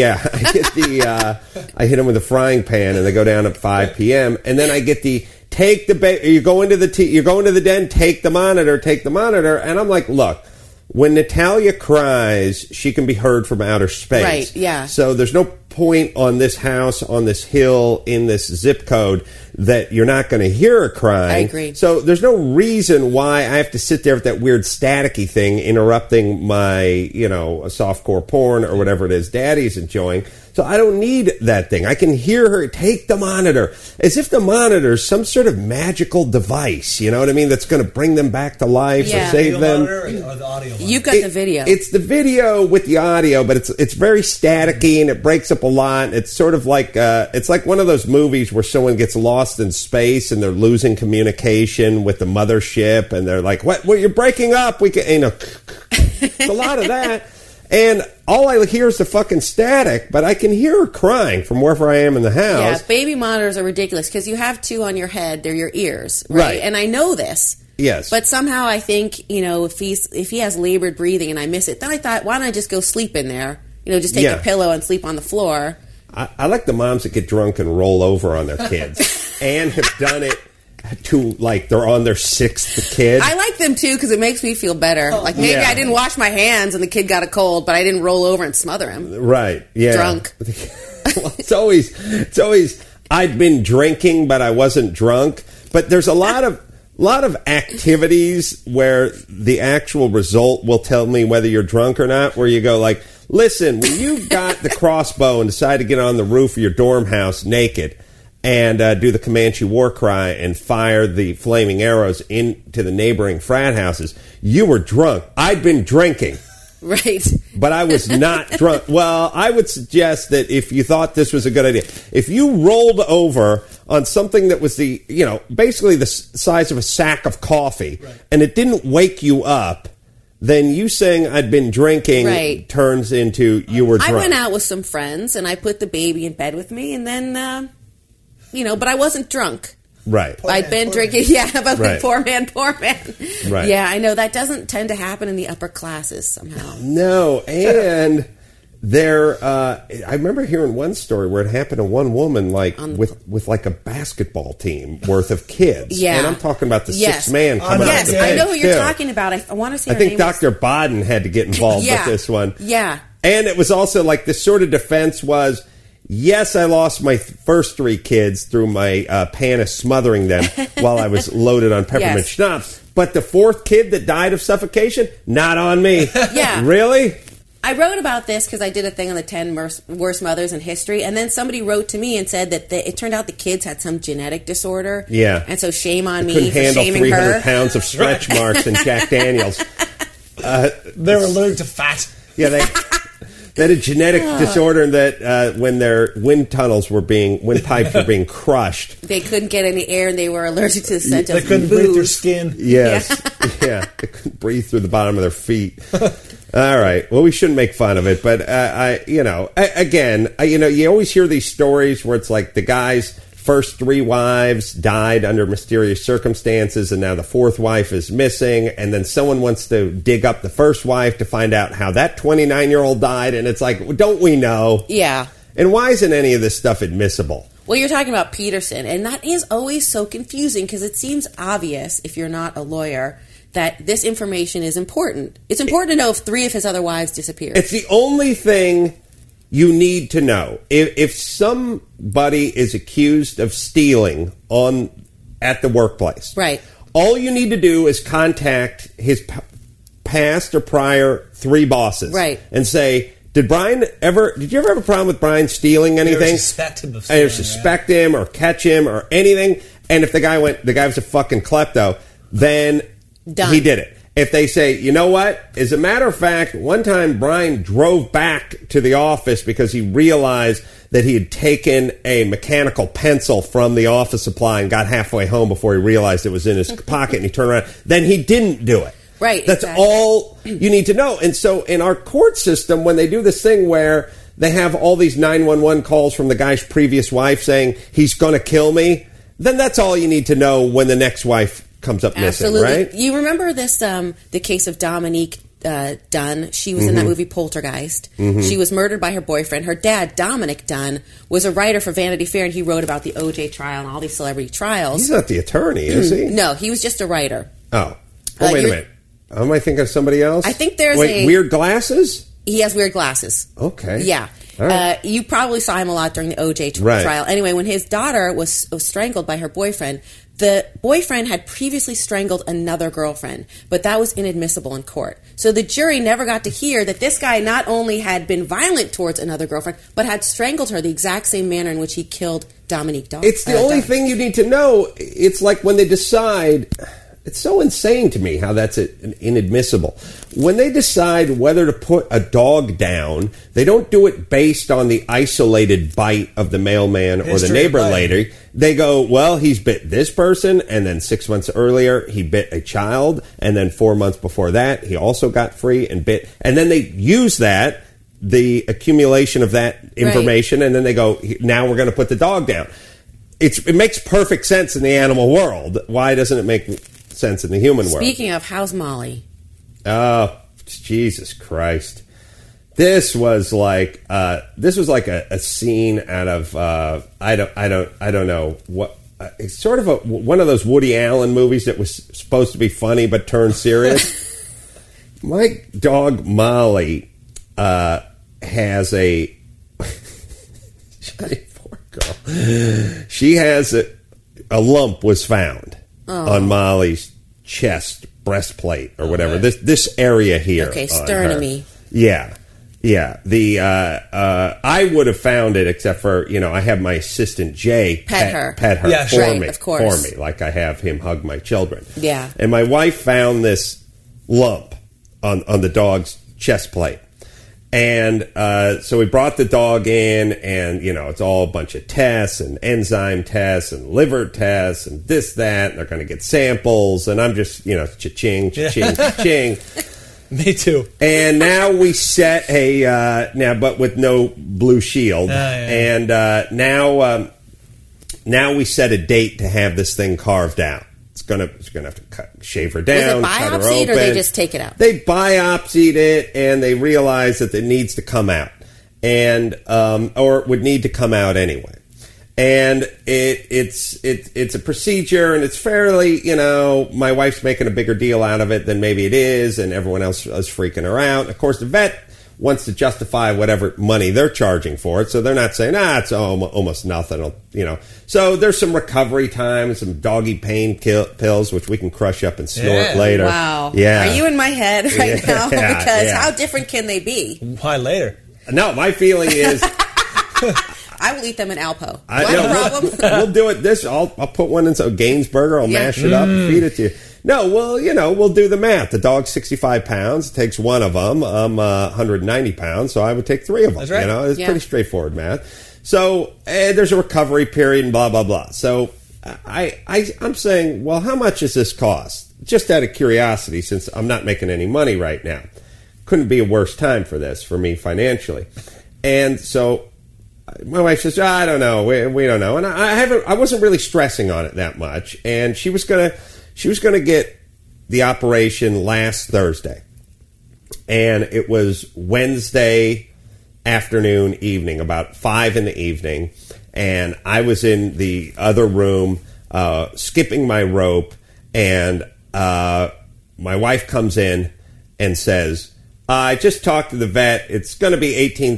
I hit them with a frying pan, and they go down at 5 p.m. And then I get take the baby. You're going to the den. Take the monitor. And I'm like, look, when Natalia cries, she can be heard from outer space. Right? Yeah. So there's no point on this house, on this hill, in this zip code that you're not going to hear her crying. I agree. So there's no reason why I have to sit there with that weird staticky thing interrupting my, softcore porn or whatever it is Daddy's enjoying. So I don't need that thing. I can hear her take the monitor as if the monitor's some sort of magical device, you know what I mean, that's going to bring them back to life or save them. Or the audio monitor? You've got the video. It's the video with the audio, but it's very staticky and it breaks up a lot. It's sort of like it's like one of those movies where someone gets lost in space and they're losing communication with the mothership, and they're like, "What? You're breaking up." It's a lot of that. And all I hear is the fucking static, but I can hear her crying from wherever I am in the house. Yeah, baby monitors are ridiculous because you have two on your head. They're your ears, right? And I know this. Yes. But somehow I think, if he has labored breathing and I miss it, then I thought, why don't I just go sleep in there? Just take a pillow and sleep on the floor. I like the moms that get drunk and roll over on their kids and have done it to, they're on their 6th kid. I like them, too, because it makes me feel better. Maybe I didn't wash my hands and the kid got a cold, but I didn't roll over and smother him. Right, yeah. Drunk. Well, it's always, I'd been drinking, but I wasn't drunk. But there's a lot of activities where the actual result will tell me whether you're drunk or not, where you go listen, when you got the crossbow and decided to get on the roof of your dorm house naked and do the Comanche war cry and fire the flaming arrows into the neighboring frat houses, you were drunk. I'd been drinking. Right. But I was not drunk. Well, I would suggest that if you thought this was a good idea, if you rolled over on something that was basically the size of a sack of coffee, and it didn't wake you up, then you saying I'd been drinking turns into you were drunk. I went out with some friends, and I put the baby in bed with me, and then, but I wasn't drunk. Right. I'd been drinking, but poor man. Right. Yeah, I know. That doesn't tend to happen in the upper classes somehow. No, and I remember hearing one story where it happened to one woman, with a basketball team worth of kids. Yeah. And I'm talking about the 6th man coming out of the Yes, I know who you're too. talking about. I want to say I think Dr. Bodden had to get involved with this one. Yeah. And it was also the sort of defense was, yes, I lost my first 3 kids through my pan of smothering them while I was loaded on peppermint schnapps. But the 4th kid that died of suffocation, not on me. Yeah. Really? I wrote about this because I did a thing on the 10 worst mothers in history, and then somebody wrote to me and said that it turned out the kids had some genetic disorder. Yeah. And so shame on me Couldn't for handle shaming 300 her. pounds of stretch marks and Jack Daniels. They were allergic to fat. Yeah, they had a genetic disorder that when their wind pipes were being crushed, they couldn't get any air, and they were allergic to the scent of They couldn't booze. breathe through skin. Yes. Yeah. They couldn't breathe through the bottom of their feet. All right. Well, we shouldn't make fun of it, but you always hear these stories where it's the guy's first 3 wives died under mysterious circumstances, and now the 4th wife is missing, and then someone wants to dig up the first wife to find out how that 29-year-old died, and it's don't we know? Yeah. And why isn't any of this stuff admissible? Well, you're talking about Peterson, and that is always so confusing because it seems obvious, if you're not a lawyer, that this information is important. It's important to know if 3 of his other wives disappeared. It's the only thing you need to know. If somebody is accused of stealing at the workplace, right, all you need to do is contact his past or prior 3 bosses, right, and say, did you ever have a problem with Brian stealing anything? Suspect him or catch him or anything. And if the guy was a fucking klepto, then done. He did it. If they say, you know what? As a matter of fact, one time Brian drove back to the office because he realized that he had taken a mechanical pencil from the office supply and got halfway home before he realized it was in his pocket, and he turned around. Then he didn't do it. Right. That's all you need to know. And so in our court system, when they do this thing where they have all these 911 calls from the guy's previous wife saying he's going to kill me, then that's all you need to know when the next wife comes up missing, right? You remember this, the case of Dominique Dunn? She was in that movie Poltergeist. She was murdered by her boyfriend. Her dad, Dominic Dunn, was a writer for Vanity Fair, and he wrote about the O.J. trial and all these celebrity trials. He's not the attorney, is he? No, he was just a writer. Oh. Wait a minute. Am I thinking of somebody else? I think there's weird glasses? He has weird glasses. Okay. Yeah. Right. You probably saw him a lot during the O.J. trial. Anyway, when his daughter was strangled by her boyfriend, the boyfriend had previously strangled another girlfriend, but that was inadmissible in court. So the jury never got to hear that this guy not only had been violent towards another girlfriend, but had strangled her the exact same manner in which he killed Dominique Dunn. It's the only thing you need to know. It's like when they decide... It's so insane to me how that's inadmissible. When they decide whether to put a dog down, they don't do it based on the isolated bite of the mailman or the neighbor lady. They go, well, he's bit this person, and then 6 months earlier, he bit a child, and then 4 months before that, he also got free and bit. And then they use that, the accumulation of that information, and then they go, now we're going to put the dog down. It makes perfect sense in the animal world. Why doesn't it make sense in the human world. Speaking of, how's Molly? Oh, Jesus Christ! This was like a scene out of I don't know what. It's sort of one of those Woody Allen movies that was supposed to be funny but turned serious. My dog Molly has a poor girl. She has a lump was found on Molly's chest, breastplate, or whatever. This area here. Okay, sternomy. Yeah. The I would have found it, except for I have my assistant Jay pet her yeah, for right, me, of course. for me, like I have him hug my children. Yeah. And my wife found this lump on the dog's chest plate. And so we brought the dog in, and, it's all a bunch of tests and enzyme tests and liver tests and this, that. And they're going to get samples. And I'm just, cha-ching, cha-ching, cha-ching. Me too. And now we set but with no blue shield. And now we set a date to have this thing carved out. It's gonna have to shave her down. Was it cut her biopsied, open. or they just take it out? They biopsied it, and they realized that it needs to come out, and or it would need to come out anyway. And it's a procedure, and it's fairly, my wife's making a bigger deal out of it than maybe it is, and everyone else is freaking her out. Of course, the vet wants to justify whatever money they're charging for it, so they're not saying, it's almost nothing, So there's some recovery time, some doggy pain pills, which we can crush up and snort later. Wow. Yeah. Are you in my head right now? Yeah, Because how different can they be? Why later? No, my feeling is... I will eat them in Alpo. Problem? We'll do it. I'll put one in some Gainsburger. I'll mash it up and feed it to you. No, well, we'll do the math. The dog's 65 pounds. It takes one of them. I'm 190 pounds, so I would take three of them. That's right. It's pretty straightforward math. So there's a recovery period and blah, blah, blah. So I'm saying, well, how much does this cost? Just out of curiosity, since I'm not making any money right now. Couldn't be a worse time for this, for me financially. And so... my wife says, I don't know. We don't know. And I wasn't really stressing on it that much. And she was gonna get the operation last Thursday. And it was Wednesday afternoon, evening, about 5 in the evening. And I was in the other room, skipping my rope. And my wife comes in and says, I just talked to the vet. It's going to be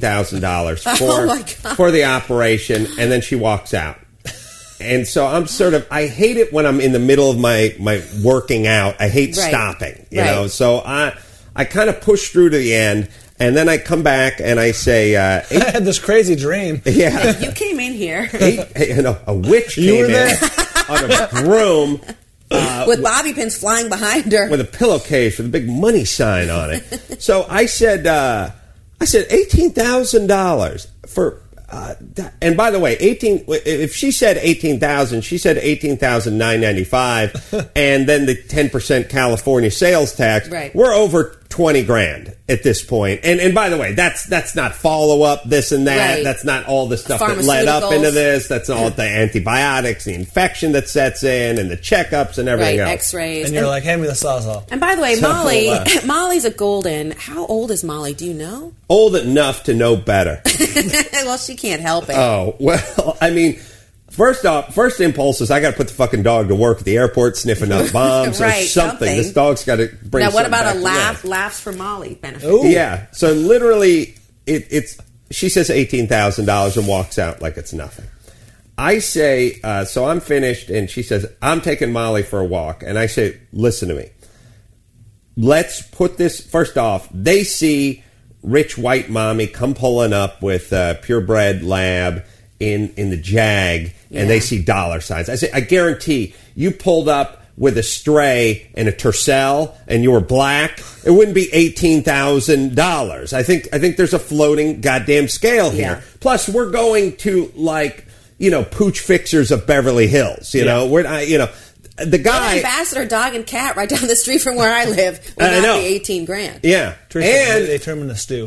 $18,000 for the operation, and then she walks out. And so I'm I hate it when I'm in the middle of my working out. I hate stopping, you know. So I kind of push through to the end, and then I come back and I say, I had this crazy dream. Yeah, you came in here. A witch came in on a broom. With bobby pins flying behind her. With a pillowcase with a big money sign on it. So I said $18,000 for... and by the way, if she said 18,000, she said 18,995, and then the 10% California sales tax. Right. We're over 20 grand at this point. And by the way, that's not follow up, this and that. Right. That's not all the stuff that led up into this. That's all the antibiotics, the infection that sets in, and the checkups and everything else. X-rays. And you're like, hand me the Sawzall. And by the way, Molly's a golden. How old is Molly? Do you know? Old enough to know better. Well, she can't help it. Oh, well, I mean, first impulse is I got to put the fucking dog to work at the airport sniffing up bombs or something. This dog's got to bring. Now, what about a laugh? Laughs for Molly benefit? Ooh. Yeah. So literally, it's she says $18,000 and walks out like it's nothing. I say, so I'm finished, and she says, I'm taking Molly for a walk, and I say, listen to me. Let's put this first off. They see rich white mommy come pulling up with purebred lab in the Jag, and they see dollar signs. I say, I guarantee you pulled up with a stray and a Tercel and you were black, it wouldn't be $18,000. I think there's a floating goddamn scale here. Yeah. Plus, we're going to Pooch Fixers of Beverly Hills. You know, the guy, Ambassador Dog and Cat right down the street from where I live would not be $18,000. Yeah, And they turn him into stew.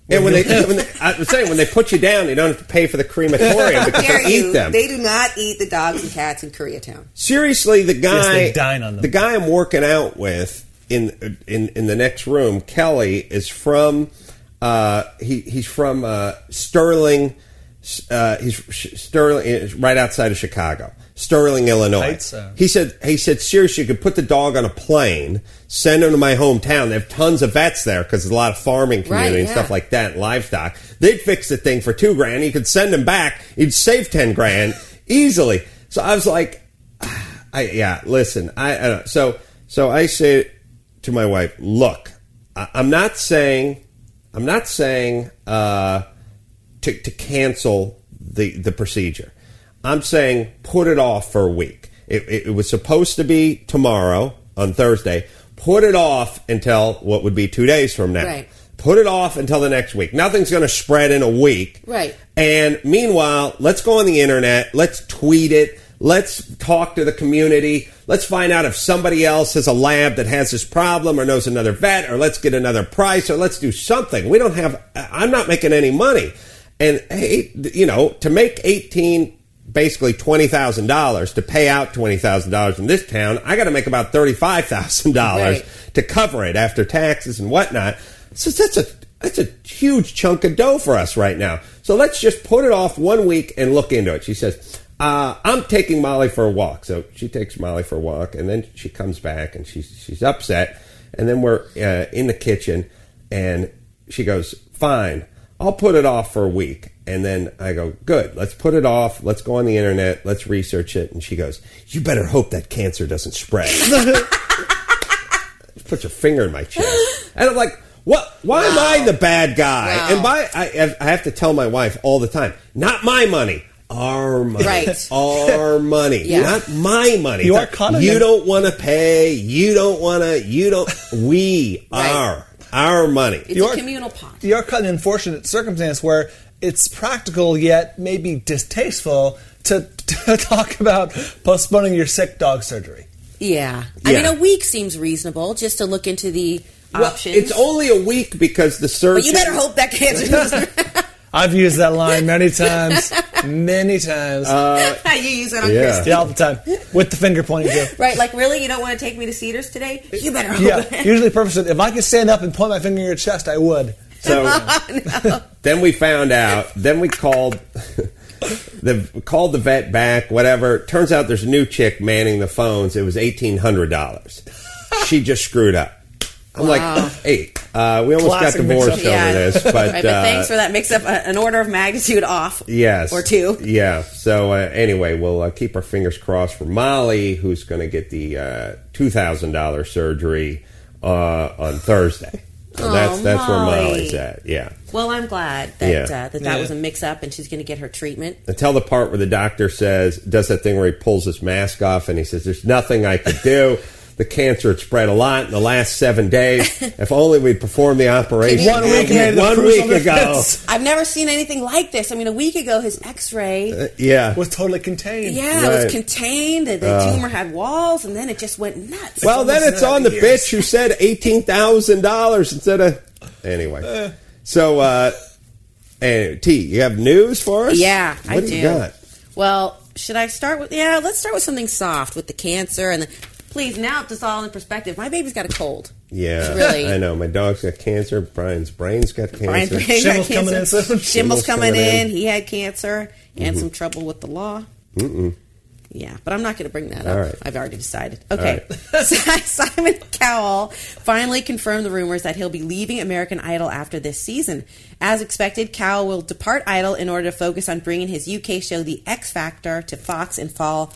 And when they put you down, you don't have to pay for the crematorium because they eat them. They do not eat the dogs and cats in Koreatown. Seriously, the guy, they dine on them. The guy I'm working out with in the next room, Kelly, is from he's from Sterling. He's Sterling, right outside of Chicago. Sterling, Illinois. He said, seriously, you could put the dog on a plane, send him to my hometown. They have tons of vets there because there's a lot of farming community and stuff like that, and livestock. They'd fix the thing for $2,000. You could send him back. You'd save $10,000 easily. So I was like, listen, So I say to my wife, look, I'm not saying to cancel the procedure. I'm saying put it off for a week. It was supposed to be tomorrow on Thursday. Put it off until what would be 2 days from now. Right. Put it off until the next week. Nothing's going to spread in a week. Right. And meanwhile, let's go on the internet. Let's tweet it. Let's talk to the community. Let's find out if somebody else has a lab that has this problem or knows another vet, or let's get another price, or let's do something. I'm not making any money. And, hey, to make basically $20,000 to pay out $20,000 in this town, I got to make about $35,000 to cover it after taxes and whatnot. So that's a huge chunk of dough for us right now. So let's just put it off 1 week and look into it. She says, I'm taking Molly for a walk. So she takes Molly for a walk, and then she comes back and she's upset. And then we're in the kitchen, and she goes, fine, I'll put it off for a week. And then I go, good, let's put it off. Let's go on the internet. Let's research it. And she goes, you better hope that cancer doesn't spread. She puts her finger in my chest. And I'm like, what? Why am I the bad guy? Wow. And I have to tell my wife all the time, not my money. Our money. Right. Our money. Yeah. Not my money. You don't want to pay. We are. Our money. It's a communal pot. You are caught in an unfortunate circumstance where it's practical yet maybe distasteful to talk about postponing your sick dog surgery. Yeah. I mean, a week seems reasonable just to look into the options. It's only a week because the surgeon... But you better hope that cancer doesn't... I've used that line many times. Many times. You use it on Christy. Yeah, all the time. With the finger pointing too. Right, like, really? You don't want to take me to Cedars today? You better hope. Yeah, usually purposely. If I could stand up and point my finger in your chest, I would. So then we found out. Then we called the vet back. Whatever. Turns out there's a new chick manning the phones. It was $1,800. She just screwed up. I'm like, hey, we almost got divorced over this, but right, but thanks for that mix-up, an order of magnitude off. Yes, or two. Yeah. So anyway, we'll keep our fingers crossed for Molly, who's going to get the $2,000 surgery on Thursday. So that's where Molly's at. Yeah. Well, I'm glad that that was a mix-up, and she's going to get her treatment. Until the part where the doctor does that thing where he pulls his mask off, and he says, "There's nothing I could do." The cancer had spread a lot in the last 7 days. If only we'd performed the operation 1 week ago. I've never seen anything like this. I mean, a week ago, his X-ray was totally contained. Yeah, it was contained. The tumor had walls, and then it just went nuts. Well, then it's on the bitch who said $18,000 instead of... Anyway. So, T, you have news for us? Yeah, I do. What do you got? Well, should I start with... Yeah, let's start with something soft, with the cancer and the... Please, now it's all in perspective. My baby's got a cold. Yeah, really. I know. My dog's got cancer. Brian's brain's got cancer. Brian's brain Shimmel's coming in. Shimmel's coming in. He had cancer and some trouble with the law. Yeah, but I'm not going to bring that up. Right. I've already decided. Okay. Right. Simon Cowell finally confirmed the rumors that he'll be leaving American Idol after this season. As expected, Cowell will depart Idol in order to focus on bringing his UK show The X Factor to Fox in fall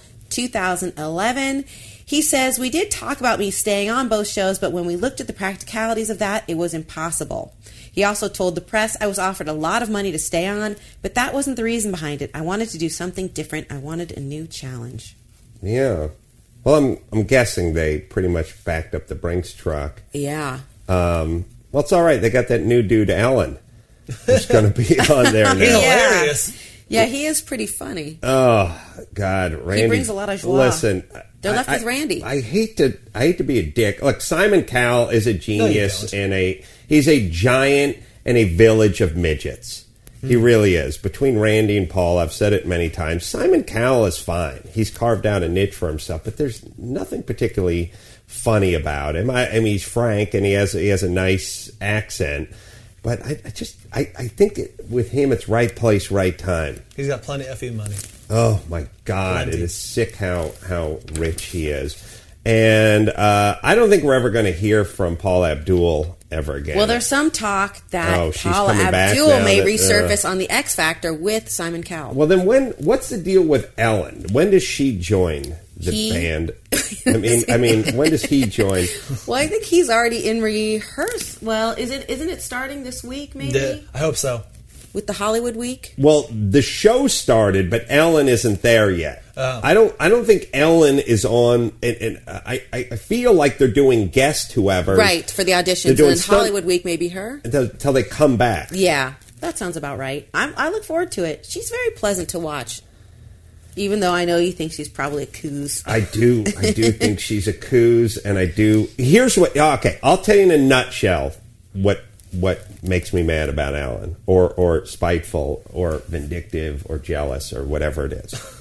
2011. He says, we did talk about me staying on both shows, but when we looked at the practicalities of that, it was impossible. He also told the press, I was offered a lot of money to stay on, but that wasn't the reason behind it. I wanted to do something different. I wanted a new challenge. Yeah. Well, I'm guessing they pretty much backed up the Brinks truck. Yeah. Well, it's all right. They got that new dude, Ellen, who's going to be on there now. He's hilarious. Yeah, he is pretty funny. Oh, God. Randy. He brings a lot of joie. Listen. They're left with Randy. I hate to be a dick. Look, Simon Cowell is a genius and he's a giant and a village of midgets. He really is. Between Randy and Paul, I've said it many times, Simon Cowell is fine. He's carved out a niche for himself, but there's nothing particularly funny about him. I mean, he's frank and he has a nice accent, but I think with him it's right place, right time. He's got plenty of FE money. Oh my God, plenty. It is sick how rich he is. And I don't think we're ever going to hear from Paula Abdul ever again. Well, there's some talk that Paula Abdul may resurface on the X Factor with Simon Cowell. Well, then what's the deal with Ellen? When does she join the band? I mean, when does he join? Well, I think he's already in rehearse. Well, isn't it starting this week? Maybe. I hope so. With the Hollywood Week? Well, the show started, but Ellen isn't there yet. I don't think Ellen is on. And I feel like they're doing guest whoever. Right, for the auditions. And Hollywood Week may be her. Until they come back. Yeah, that sounds about right. I look forward to it. She's very pleasant to watch. Even though I know you think she's probably a coos. I do think she's a coos, and I do. Here's what. Okay, I'll tell you in a nutshell what makes me mad about Ellen, or spiteful, or vindictive, or jealous, or whatever it is.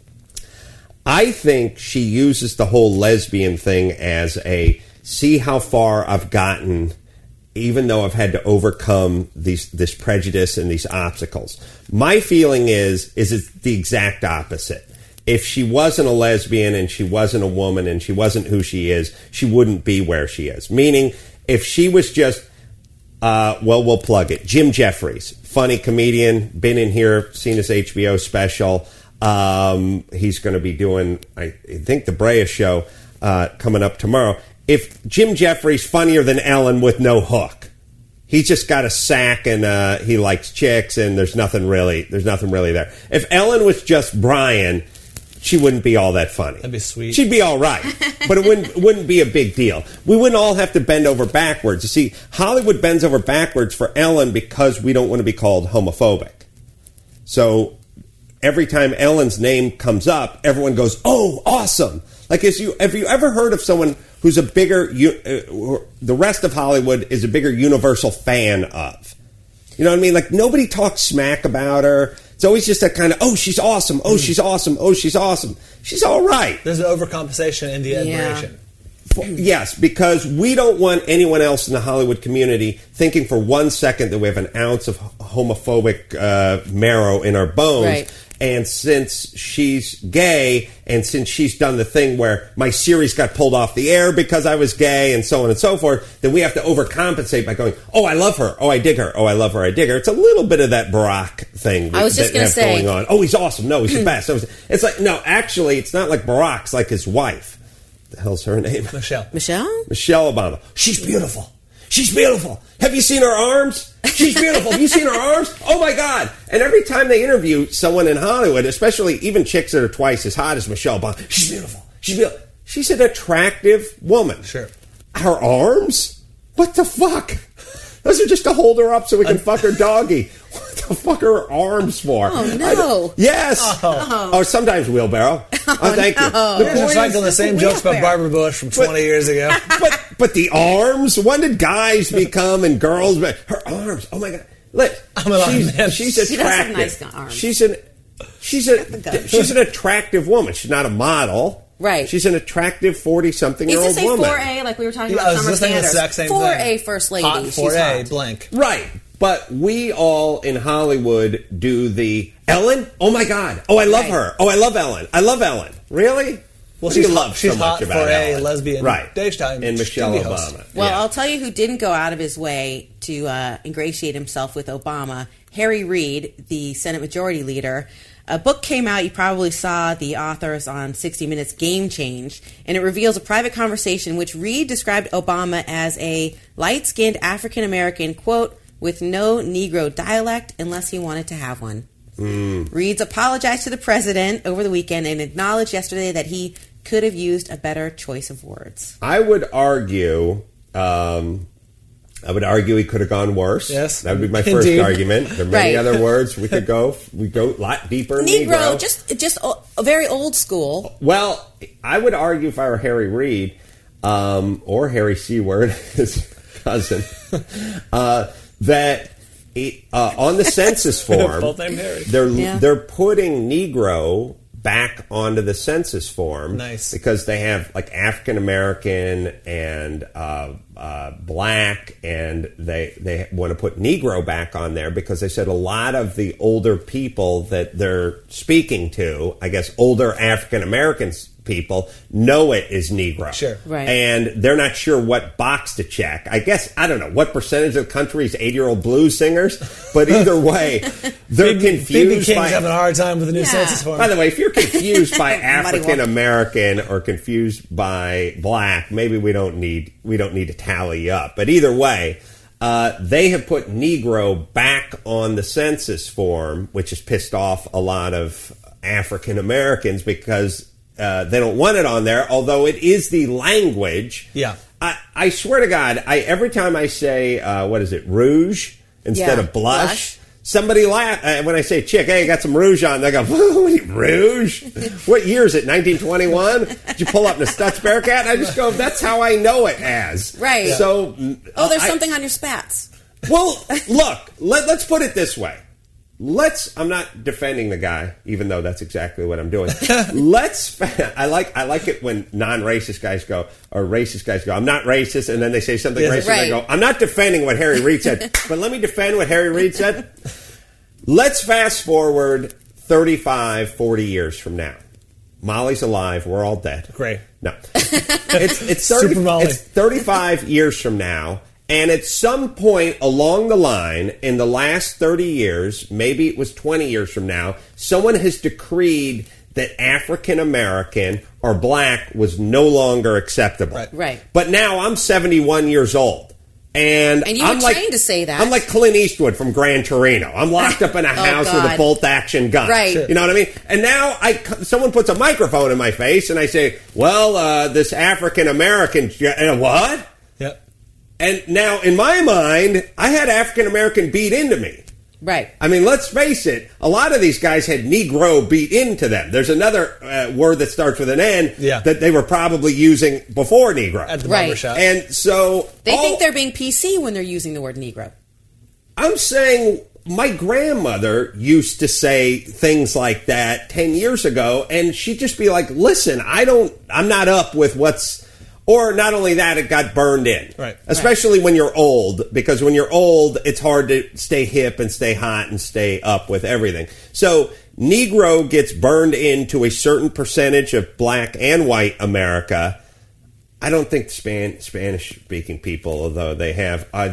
I think she uses the whole lesbian thing as a see how far I've gotten, even though I've had to overcome this prejudice and these obstacles. My feeling is it's the exact opposite. If she wasn't a lesbian and she wasn't a woman and she wasn't who she is, she wouldn't be where she is. Meaning, if she was just we'll plug it. Jim Jeffries, funny comedian, been in here, seen his HBO special. He's going to be doing, I think, the Brea show coming up tomorrow. If Jim Jeffries funnier than Ellen with no hook, he's just got a sack and he likes chicks and there's nothing really there. If Ellen was just Brian, she wouldn't be all that funny. That'd be sweet. She'd be all right, but it wouldn't be a big deal. We wouldn't all have to bend over backwards. You see, Hollywood bends over backwards for Ellen because we don't want to be called homophobic. So every time Ellen's name comes up, everyone goes, "Oh, awesome!" Like, have you ever heard of someone who's a bigger, the rest of Hollywood is a bigger universal fan of? You know what I mean? Like, nobody talks smack about her. It's always just that kind of, oh, she's awesome. Oh, she's awesome. Oh, she's awesome. She's all right. There's an overcompensation in the admiration. Yes, because we don't want anyone else in the Hollywood community thinking for 1 second that we have an ounce of homophobic marrow in our bones. Right. And since she's gay, and since she's done the thing where my series got pulled off the air because I was gay, and so on and so forth, then we have to overcompensate by going, oh, I love her. Oh, I dig her. Oh, I love her. I dig her. It's a little bit of that Barack thing I was just going to say. Going on. Oh, he's awesome. No, he's the best. It's like, no, actually, it's not like Barack's like his wife. The hell's her name? Michelle Obama. She's beautiful. She's beautiful. Have you seen her arms? She's beautiful. Have you seen her arms? Oh, my God. And every time they interview someone in Hollywood, especially even chicks that are twice as hot as Michelle Obama, she's beautiful. She's beautiful. She's an attractive woman. Sure. Her arms? What the fuck? Those are just to hold her up so we can fuck her doggy. What the fuck are her arms for? Oh, no. Yes. Oh, sometimes wheelbarrow. Thank you. You're cycling the same jokes about Barbara Bush from 20 years ago. But the arms? When did guys become and girls? Her arms. Oh, my God. Look, she's attractive. She does have nice arms. She's an attractive woman. She's not a model. Right. She's an attractive 40-something-year-old woman. Is this a 4A, like we were talking about Summer Sanders? The exact same 4A thing. First Lady. Hot 4A, blank. Right. But we all in Hollywood do the Ellen? Oh, my God. Oh, I love her. Oh, I love Ellen. I love Ellen. Really? Well, she's hot for a lesbian daytime. And Michelle Obama. Well, I'll tell you who didn't go out of his way to ingratiate himself with Obama. Harry Reid, the Senate Majority Leader. A book came out, you probably saw the authors on 60 Minutes, Game Change, and it reveals a private conversation in which Reid described Obama as a light-skinned African-American, quote, with no Negro dialect unless he wanted to have one. Reid's apologized to the president over the weekend and acknowledged yesterday that he could have used a better choice of words. I would argue he could have gone worse. Yes. That would be my first argument. There are many other words we could go. We go a lot deeper. Negro, just a very old school. Well, I would argue if I were Harry Reid, or Harry Seward, his cousin, that on the census form, Both named Harry. they're putting Negro back onto the census form. Nice. Because they have like African American and black, and they want to put Negro back on there because they said a lot of the older people that they're speaking to, I guess older African Americans people, know it is Negro. Sure. Right. And they're not sure what box to check. I guess, I don't know, what percentage of the country is 80-year-old blues singers? But either way, they're confused B.B. King's by... having a hard time with the new census form. By the way, if you're confused by African American or confused by black, maybe we don't need to tally up. But either way, they have put Negro back on the census form, which has pissed off a lot of African Americans because they don't want it on there, although it is the language. Yeah. I swear to God, every time I say, rouge instead of blush, somebody laugh when I say, chick, hey, I got some rouge on. They go, rouge? What year is it, 1921? Did you pull up the Stutz Bearcat? And I just go, that's how I know it as. Right. So, there's something on your spats. Well, look, let's put it this way. I'm not defending the guy, even though that's exactly what I'm doing. I like it when non-racist guys go, or racist guys go, I'm not racist, and then they say something racist, and I go, I'm not defending what Harry Reid said, but let me defend what Harry Reid said. Let's fast forward 35, 40 years from now. Molly's alive, we're all dead. Great. No. It's 35 years from now. And at some point along the line, in the last 30 years, maybe it was 20 years from now, someone has decreed that African American or black was no longer acceptable. Right. But now I'm 71 years old. And you were trained to say that. I'm like Clint Eastwood from Gran Torino. I'm locked up in a house with a bolt-action gun. Right. You know what I mean? And now someone puts a microphone in my face, and I say, well, this African American... what? Yep. And now, in my mind, I had African American beat into me. Right. I mean, let's face it, a lot of these guys had Negro beat into them. There's another word that starts with an N that they were probably using before Negro. At the barbershop. And so... They think they're being PC when they're using the word Negro. I'm saying my grandmother used to say things like that 10 years ago, and she'd just be like, listen, I'm not up with what's... Or not only that, it got burned in. Right. Especially when you're old, because when you're old, it's hard to stay hip and stay hot and stay up with everything. So Negro gets burned into a certain percentage of black and white America. I don't think Spanish-speaking people, although I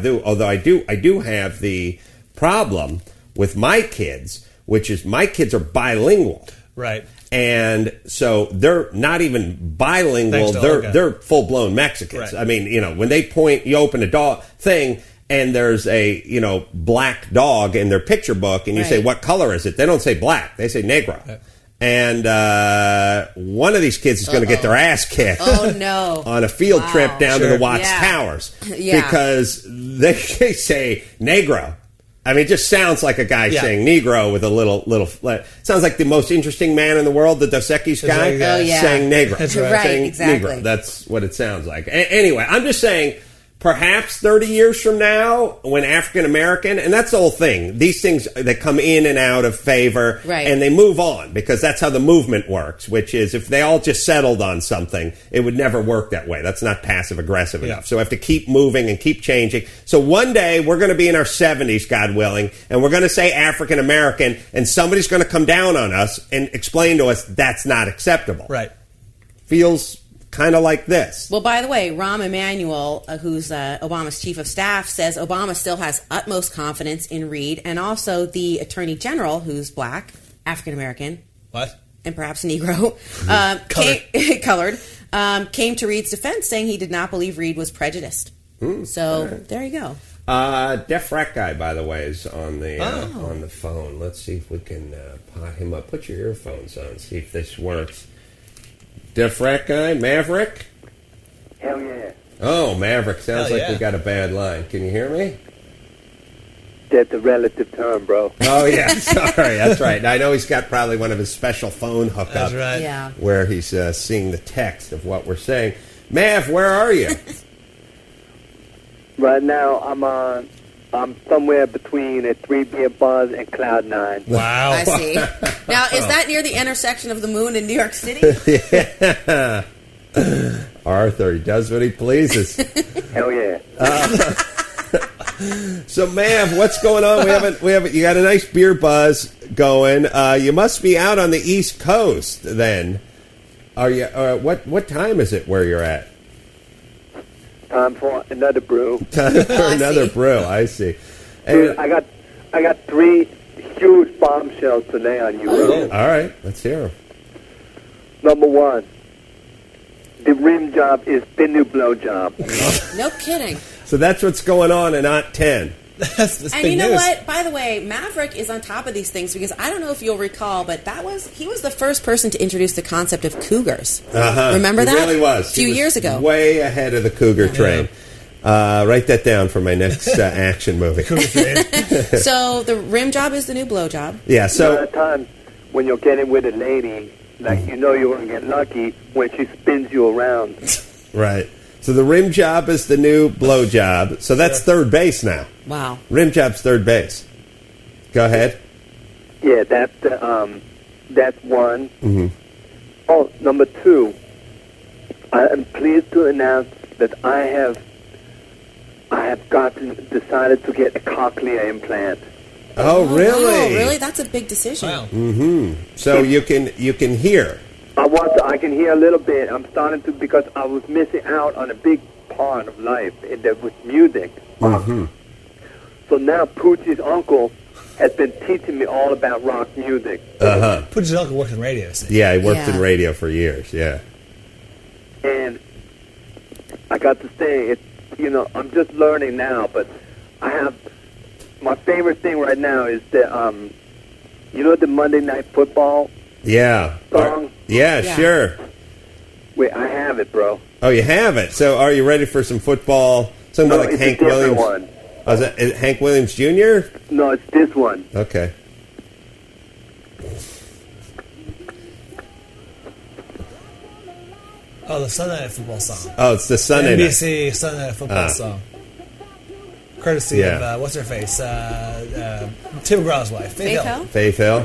do have the problem with my kids, which is my kids are bilingual. Right. And so they're not even bilingual. They're full-blown Mexicans. Right. I mean, when they point, you open a dog thing, and there's a, black dog in their picture book, and you say, what color is it? They don't say black. They say negro. Right. And one of these kids is going to get their ass kicked. Oh, no. On a field trip down to the Watts Towers. Yeah. Because they say negro. I mean, it just sounds like a guy saying Negro with a little. Sounds like the most interesting man in the world, the Dos Equis guy, saying Negro. That's right. Right, exactly. Negro. That's what it sounds like. Anyway, I'm just saying, perhaps 30 years from now, when African American, and that's the whole thing, these things, they come in and out of favor, and they move on, because that's how the movement works, which is if they all just settled on something, it would never work that way. That's not passive-aggressive enough. So we have to keep moving and keep changing. So one day, we're going to be in our 70s, God willing, and we're going to say African American, and somebody's going to come down on us and explain to us that's not acceptable. Right. Feels kind of like this. Well, by the way, Rahm Emanuel, who's Obama's chief of staff, says Obama still has utmost confidence in Reid, and also the attorney general, who's black, African American, and perhaps Negro, colored, came to Reid's defense, saying he did not believe Reid was prejudiced. There you go. Deaf Frat Guy, by the way, is on the phone. Let's see if we can pot him up. Put your earphones on. See if this works. Deaf Frat Guy, Maverick. Hell yeah. Oh, Maverick. Sounds like we got a bad line. Can you hear me? That's a relative term, bro. Oh yeah, sorry. That's right. I know he's got probably one of his special phone hookups. That's right. Yeah. Where he's seeing the text of what we're saying. Mav, where are you? Right now, I'm on I'm somewhere between a 3-beer buzz and Cloud 9. Wow. I see. Now, is that near the intersection of the moon in New York City? Yeah. Arthur, he does what he pleases. Hell yeah. So, Mav, what's going on? We haven't. You got a nice beer buzz going. You must be out on the East Coast then. Are you? What time is it where you're at? Time for another brew. Time for another brew. I see. Dude, I got 3 huge bombshells today on you. All right, let's hear them. Number 1, the rim job is the new blow job. No kidding. So that's what's going on in Ot 10. That's And you know what? By the way, Maverick is on top of these things because I don't know if you'll recall, but he was the first person to introduce the concept of cougars. Remember that? He really was. A few years ago. Way ahead of the cougar train. Write that down for my next action movie. So the rim job is the new blow job. Yeah, so... At a time when you're getting with a lady, like you know you're going to get lucky when she spins you around. Right. So the rim job is the new blow job. So that's third base now. Wow. Rim job's third base. Go ahead. Yeah, that's one. Mm-hmm. Oh, number 2, I am pleased to announce that I have decided to get a cochlear implant. Oh, really? Oh, really? That's a big decision. Wow. Mm-hmm. So you can hear. I can hear a little bit. I'm starting to because I was missing out on a big part of life with music. Mm-hmm. So now Poochie's uncle has been teaching me all about rock music. Uh-huh. Poochie's uncle worked in radio. See? Yeah, he worked in radio for years, yeah. And I got to say, I'm just learning now, but I have my favorite thing right now is the the Monday Night Football song? Yeah, sure. Wait, I have it, bro. Oh, you have it. So are you ready for some football? Something like it's Hank a different Williams. one. Oh, is it Hank Williams Jr.? No, it's this one. Okay. Oh, the Sunday Night Football song. Oh, it's the Sunday night. NBC Sunday Night Football song. Courtesy of, what's her face? Tim McGraw's wife. Faith Hill. Faith Hill.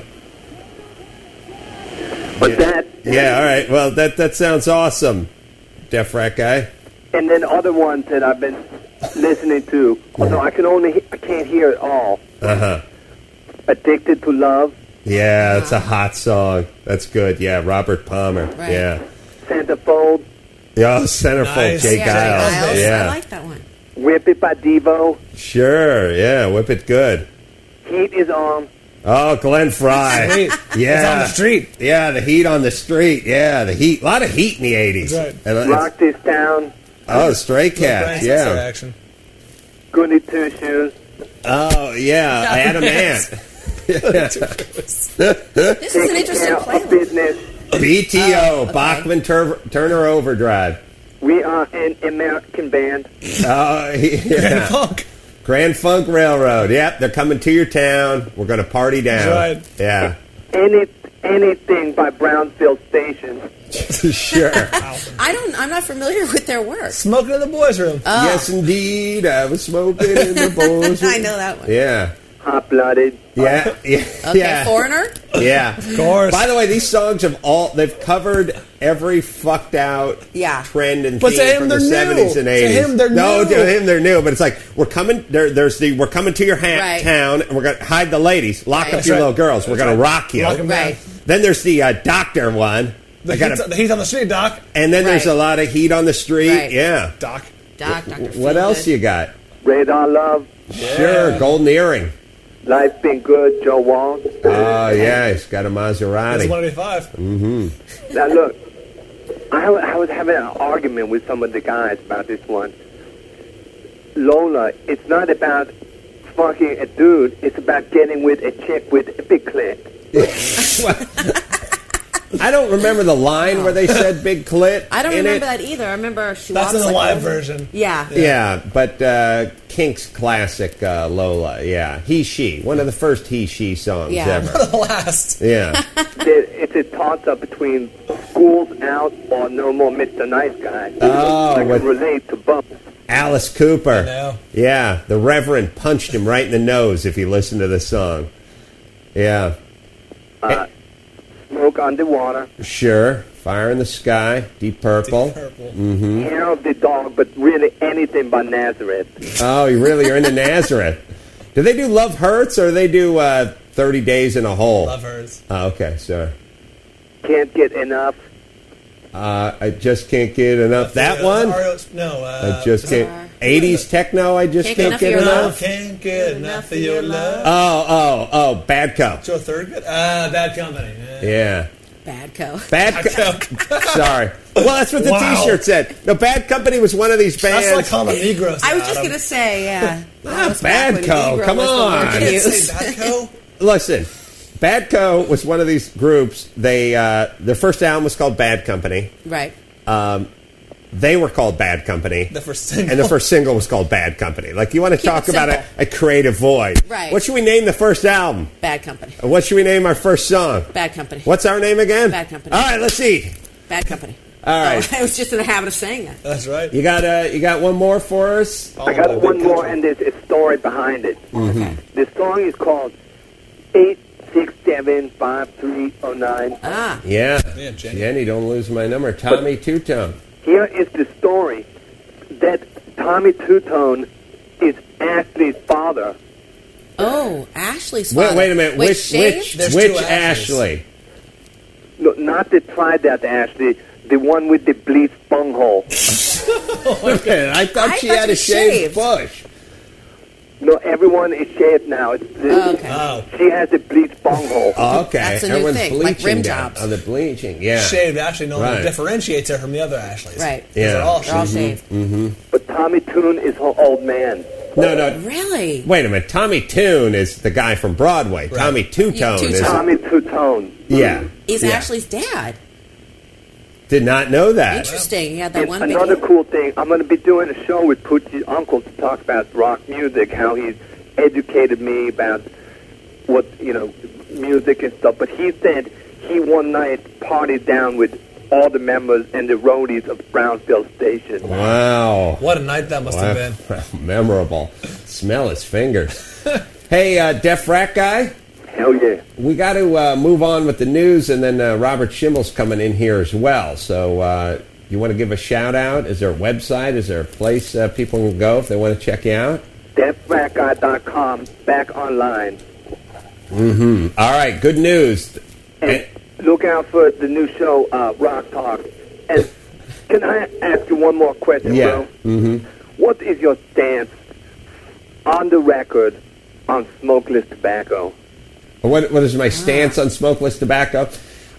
But all right. Well, that sounds awesome, Deaf Rat Guy. And then other ones that I've been listening to, although I can't hear it all. Uh-huh. Addicted to Love. Yeah, that's a hot song. That's good. Yeah, Robert Palmer. Right. Yeah. Centerfold. Yeah, Centerfold. Nice. Jay Giles. Yeah. I like that one. Whip It by Devo. Sure. Yeah, Whip It Good. Heat is on. Oh, Glenn Fry. Sweet. Yeah. It's on the street. Yeah, the heat on the street. Yeah, the heat. A lot of heat in the 80s. That's right. And it's- Rock This Town. Oh, Stray Cat. Yeah. Action. Goody Two Shoes. Oh, yeah. Adam Ant. This is an interesting Care of playlist. Business. BTO, okay. Bachman Turner Overdrive. We are an American band. Oh, yeah. Funk. Grand Funk Railroad. Yep, they're coming to your town. We're going to party down. That's right. Yeah. Anything by Brownsville Station. Sure. I'm not familiar with their work. Smoking in the boys' room. Yes, indeed. I was smoking in the boys. I know that one. Yeah. Hot Blooded. Yeah. Yeah. Okay, Yeah. Foreigner? Yeah. Of course. By the way, these songs they've covered every fucked out trend and But theme to him, from the they're 70s new. and To 80s. him, they're no, new. to him, they're new. But it's like, we're coming to your Right. town, and we're going to hide the ladies, lock Right. up your That's little right. girls. We're That's going to right. rock you. Rock 'em down. Right. Then there's the doctor one. The heat on the street, Doc. And then there's Right. a lot of heat on the street. Right. Yeah. Doc. Dr. What else Feelgood. you got? Radar Love. Sure, Golden Earring. Life's Been Good. Joe Wong. Oh, yeah, he's got a Maserati. It's 185. Now look, I was having an argument with some of the guys about this one. Lola, it's not about fucking a dude. It's about getting with a chick with a big clit. I don't remember the line where they said big clit. I don't in remember it. that either. I remember she That's walks in the like live a- version. Yeah. Yeah, but Kink's classic Lola. Yeah, He She, one of the first He She songs Yeah. ever. The last. Yeah, It's a toss-up between School's Out or No More Mr. Nice Guy. Oh, I what- can relate to both. Alice Cooper. I know. Yeah, the Reverend punched him right in the nose if you listen to the song. Yeah. Smoke Underwater. Sure. Fire in the Sky, Deep Purple. Mm-hmm. Hair of the Dog, but really anything but Nazareth. Oh, you really are into Nazareth. Do they do Love Hurts or they do 30 Days in a Hole? Love Hurts. Oh, okay, sure. Can't Get Enough. I Just Can't Get Enough. That one? No. I just can't. 80s techno, I just can't get enough. Can't get enough of your love. Oh, Bad Co. Joe Thurgood? Bad Company. Yeah. Bad Co. Sorry. Well, that's what the T-shirt said. No, Bad Company was one of these bands. That's like calling them Negroes. I was just going to say, yeah. Bad Co. Come on. Bad Co. Listen, Bad Co. was one of these groups. They their first album was called Bad Company. Right. They were called Bad Company. The first single. And the first single was called Bad Company. Like, you want to talk about a creative void. Right. What should we name the first album? Bad Company. What should we name our first song? Bad Company. What's our name again? Bad Company. All right, let's see. Bad Company. All right. I was just in the habit of saying that. That's right. You got one more for us? I got one more, and there's a story behind it. Mm-hmm. The song is called 8675309. Ah. Yeah. Jenny, don't lose my number. Tommy Two-Tone. Here is the story that Tommy Two-Tone is Ashley's father. Oh, Ashley's father. Wait a minute. Which two Ashley? No, not the tried-out Ashley, the one with the bleached bunghole. I thought she had a shaved bush. No, everyone is shaved now. She has a bleached bunghole. Oh, okay. That's a new Everyone's thing, bleaching like rim now. jobs. Oh, the bleaching, yeah. Shaved Ashley no longer Right. differentiates her from the other Ashleys. Right. Yeah. They're all They're all shaved. shaved. But Tommy Toon is her old man. No. Really? Wait a minute. Tommy Toon is the guy from Broadway. Right. Tommy Two-Tone is... Tommy Two-Tone. Yeah. He's yeah. Ashley's dad. Did not know that. Interesting. He had that And one another big... cool thing, I'm going to be doing a show with Poochie's uncle to talk about rock music, how he's educated me about what, music and stuff. But he said he one night partied down with all the members and the roadies of Brownsville Station. Wow. What a night that must have been. Memorable. Smell his fingers. Hey, Deaf Rat Guy? Hell yeah. We got to move on with the news, and then Robert Schimmel's coming in here as well. So you want to give a shout-out? Is there a website? Is there a place people can go if they want to check you out? DeafRatGuy.com, back online. Mm-hmm. All right, good news. And look out for the new show, Rock Talk. And can I ask you one more question, Yeah. bro? Mm-hmm. What is your stance on the record on smokeless tobacco? What is my stance on smokeless tobacco?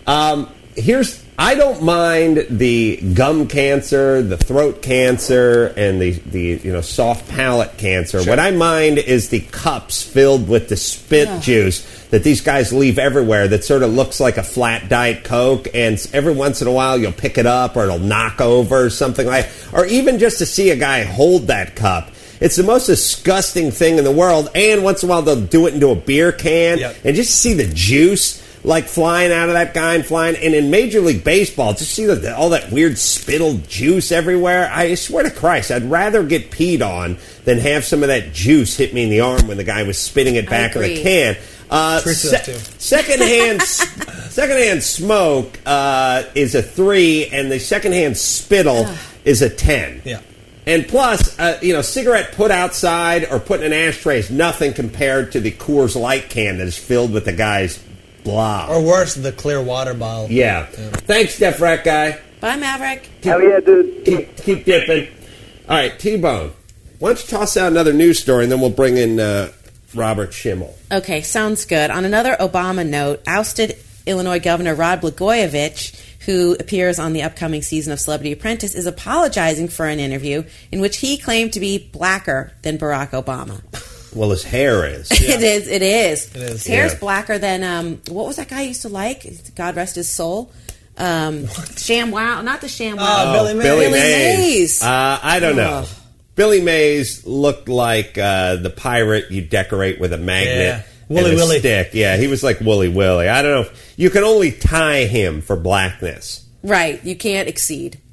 I don't mind the gum cancer, the throat cancer, and the soft palate cancer. Sure. What I mind is the cups filled with the spit juice that these guys leave everywhere that sort of looks like a flat Diet Coke, and every once in a while you'll pick it up or it'll knock over or something like, or even just to see a guy hold that cup. It's the most disgusting thing in the world, and once in a while they'll do it into a beer can, and just see the juice like flying out of that guy and in Major League Baseball, just see all that weird spittled juice everywhere. I swear to Christ, I'd rather get peed on than have some of that juice hit me in the arm when the guy was spitting it back in the can. Secondhand smoke is a 3, and the secondhand spittle is a 10. Yeah. And plus, cigarette put outside or put in an ashtray is nothing compared to the Coors Light can that is filled with the guy's blah. Or worse, the clear water bottle. Yeah. Thanks, Deaf Rat Guy. Bye, Maverick. Hell yeah, dude. Keep dipping. All right, T-Bone. Why don't you toss out another news story, and then we'll bring in Robert Schimmel. Okay, sounds good. On another Obama note, ousted Illinois Governor Rod Blagojevich, who appears on the upcoming season of Celebrity Apprentice, is apologizing for an interview in which he claimed to be blacker than Barack Obama. Well, his hair is. Yeah. It is. His hair's Yeah. blacker than, what was that guy I used to like? God rest his soul. ShamWow. Not the ShamWow. Billy Mays. Billy Mays. I don't know. Billy Mays looked like the pirate you decorate with a magnet. Wooly and a Willy. stick. Yeah, he was like Wooly Willy. I don't know. You can only tie him for blackness. Right. You can't exceed.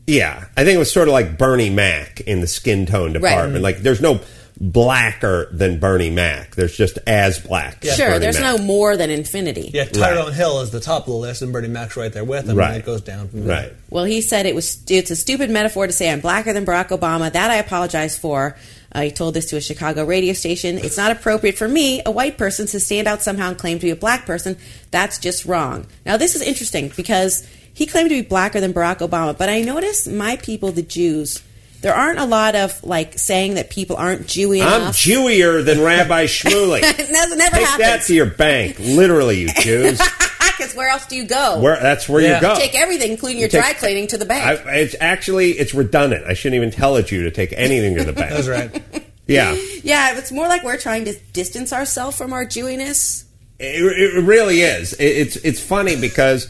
Yeah, I think it was sort of like Bernie Mac in the skin tone department. Like, there's no blacker than Bernie Mac. There's just as black. Yeah. Sure, there's no more than infinity. Yeah, Tyrone Hill is the top of the list, and Bernie Mac's right there with him, and it goes down from there. Right. Well, he said it's a stupid metaphor to say I'm blacker than Barack Obama. That I apologize for. He told this to a Chicago radio station. It's not appropriate for me, a white person, to stand out somehow and claim to be a black person. That's just wrong. Now, this is interesting because he claimed to be blacker than Barack Obama, but I noticed my people, the Jews, there aren't a lot of, like, saying that people aren't Jewy enough. I'm Jewier than Rabbi Shmuley. That never happens. Take that to your bank, literally, you Jews. Because where else do you go? That's where you go. You take everything, including your dry cleaning, to the bank. It's redundant. I shouldn't even tell a Jew to take anything to the bank. That's right. Yeah. Yeah, it's more like we're trying to distance ourselves from our Jewiness. It really is. It's funny because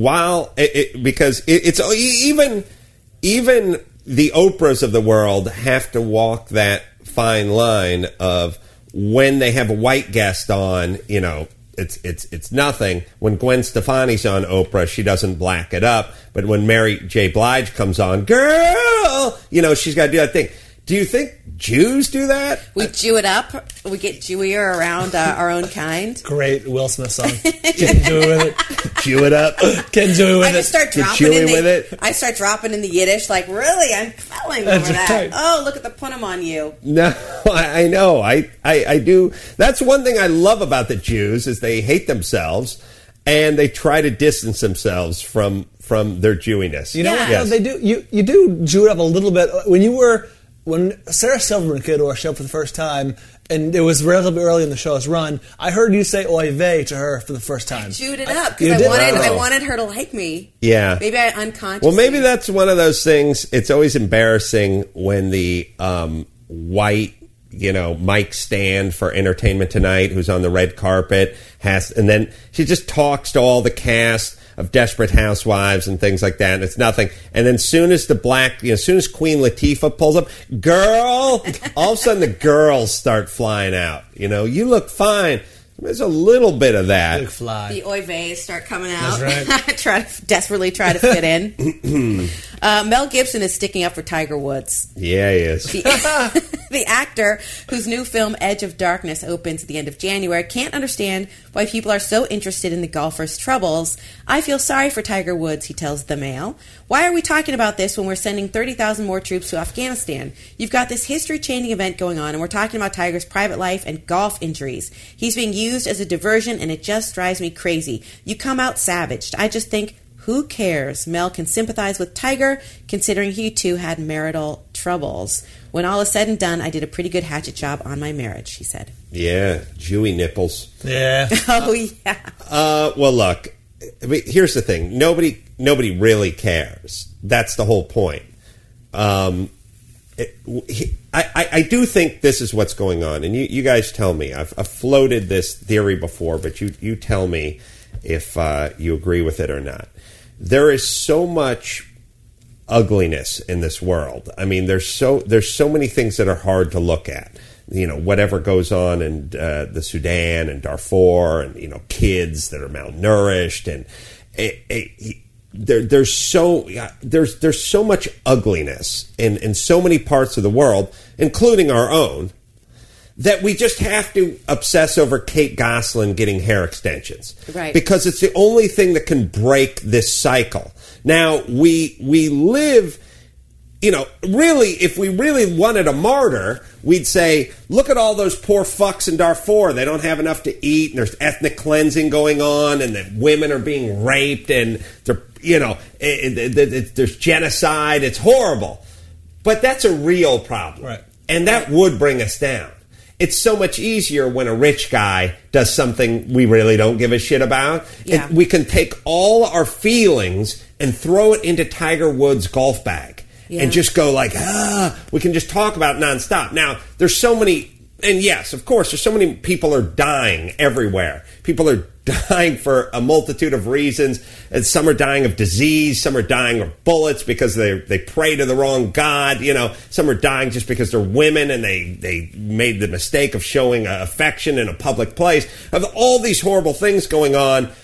it's even the Oprahs of the world have to walk that fine line of when they have a white guest on, it's nothing. When Gwen Stefani's on Oprah, she doesn't black it up. But when Mary J. Blige comes on, girl, she's got to do that thing. Do you think Jews do that? We Jew it up. We get Jewier around our own kind. Great Will Smith song. Getting Jewy with it. Jew it up. Getting Jewy with it. I just start dropping in the Yiddish, like, really? I'm falling over that. Right. Oh, look at the punim on you. No, I know. I do. That's one thing I love about the Jews is they hate themselves and they try to distance themselves from their Jewiness. You know what? Yes. They do. You do Jew it up a little bit. When Sarah Silverman came to our show for the first time, and it was relatively early in the show's run, I heard you say oy vey to her for the first time. I Jewed it up because I wanted her to like me. Yeah. Maybe I unconsciously. Well, maybe that's one of those things. It's always embarrassing when the white, mic stand for Entertainment Tonight, who's on the red carpet, and then she just talks to all the cast of Desperate Housewives and things like that, and it's nothing. And then as soon as Queen Latifah pulls up, girl, all of a sudden the girls start flying out. You look fine. There's a little bit of that. The oy veys start coming out. That's right. Desperately try to fit in. Mel Gibson is sticking up for Tiger Woods. Yeah, he is. The actor, whose new film Edge of Darkness opens at the end of January, can't understand why people are so interested in the golfer's troubles. I feel sorry for Tiger Woods, he tells The Mail. Why are we talking about this when we're sending 30,000 more troops to Afghanistan? You've got this history-changing event going on, and we're talking about Tiger's private life and golf injuries. He's being used as a diversion, and it just drives me crazy. You come out savaged. I just think, who cares? Mel can sympathize with Tiger, considering he too had marital troubles. When all is said and done, I did a pretty good hatchet job on my marriage, he said. Yeah, Jewy nipples. Yeah. Oh, yeah. Well, look, here's the thing. Nobody really cares. That's the whole point. I do think this is what's going on, and you guys tell me. I've floated this theory before, but you tell me if you agree with it or not. There is so much ugliness in this world. I mean, there's so many things that are hard to look at. Whatever goes on in the Sudan and Darfur, and kids that are malnourished, and there's so much ugliness in so many parts of the world, including our own, that we just have to obsess over Kate Gosselin getting hair extensions. Right. Because it's the only thing that can break this cycle. Now, we live, really, if we really wanted a martyr, we'd say, look at all those poor fucks in Darfur. They don't have enough to eat, and there's ethnic cleansing going on, and that women are being raped, and there's genocide. It's horrible. But that's a real problem. Right. And that would bring us down. It's so much easier when a rich guy does something we really don't give a shit about. Yeah. We can take all our feelings and throw it into Tiger Woods' golf bag and just go like, we can just talk about it nonstop. Now, there's so many, and yes, of course, there's so many people are dying everywhere. People are dying for a multitude of reasons. And some are dying of disease. Some are dying of bullets because they pray to the wrong God. Some are dying just because they're women and they made the mistake of showing affection in a public place. Of all these horrible things going on,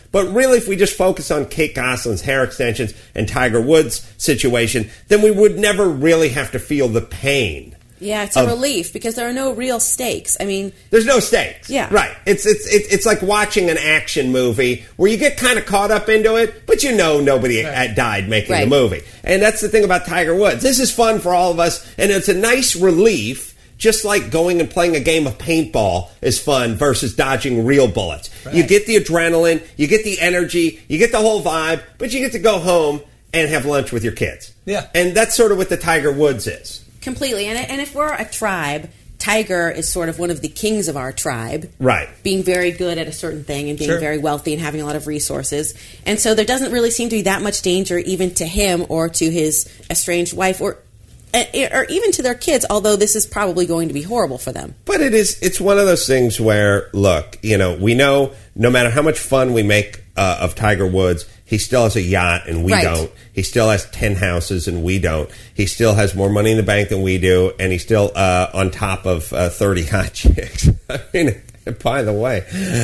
But really, if we just focus on Kate Gosselin's hair extensions and Tiger Woods' situation, then we would never really have to feel the pain. Yeah, it's a relief because there are no real stakes. I mean, there's no stakes. Yeah, right. It's like watching an action movie where you get kind of caught up into it, but you know nobody died making the movie. And that's the thing about Tiger Woods. This is fun for all of us, and it's a nice relief. Just like going and playing a game of paintball is fun versus dodging real bullets. Right. You get the adrenaline, you get the energy, you get the whole vibe, but you get to go home and have lunch with your kids. Yeah, and that's sort of what the Tiger Woods is. Completely. And if we're a tribe, Tiger is sort of one of the kings of our tribe. Right. Being very good at a certain thing and being very wealthy and having a lot of resources. And so there doesn't really seem to be that much danger even to him or to his estranged wife or even to their kids, although this is probably going to be horrible for them. But it's one of those things where, look, we know no matter how much fun we make of Tiger Woods, he still has a yacht and we don't. He still has 10 houses and we don't. He still has more money in the bank than we do, and he's still on top of 30 hot chicks. I mean, by the way,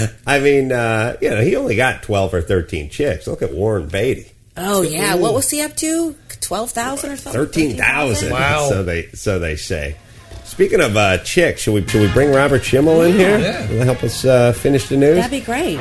he only got 12 or 13 chicks. Look at Warren Beatty. Oh, yeah. What was he up to? 12,000 or something? 13,000. Wow. So they say. Speaking of chicks, should we bring Robert Schimmel in here? Yeah. Will help us finish the news? That'd be great.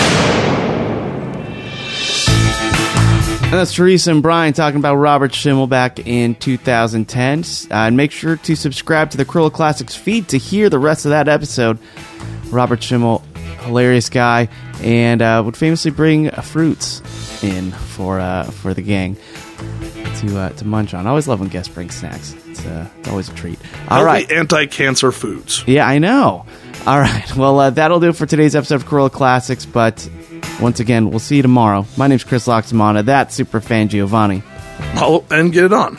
And that's Teresa and Brian talking about Robert Schimmel back in 2010. And make sure to subscribe to the Cruella Classics feed to hear the rest of that episode. Robert Schimmel, hilarious guy, and would famously bring fruits in for the gang to munch on. I always love when guests bring snacks. It's always a treat. All right, anti-cancer foods. Yeah, I know. All right, well, that'll do it for today's episode of Cruella Classics, but once again, we'll see you tomorrow. My name's Chris Loxamana. That's Superfan Giovanni. And get it on.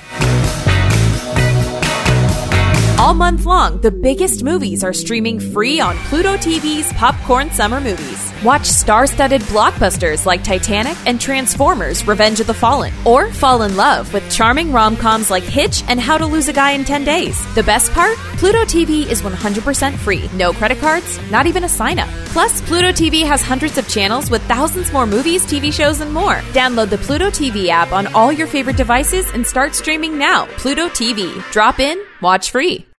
All month long, the biggest movies are streaming free on Pluto TV's Popcorn Summer Movies. Watch star-studded blockbusters like Titanic and Transformers: Revenge of the Fallen. Or fall in love with charming rom-coms like Hitch and How to Lose a Guy in 10 Days. The best part? Pluto TV is 100% free. No credit cards, not even a sign-up. Plus, Pluto TV has hundreds of channels with thousands more movies, TV shows, and more. Download the Pluto TV app on all your favorite devices and start streaming now. Pluto TV. Drop in, watch free.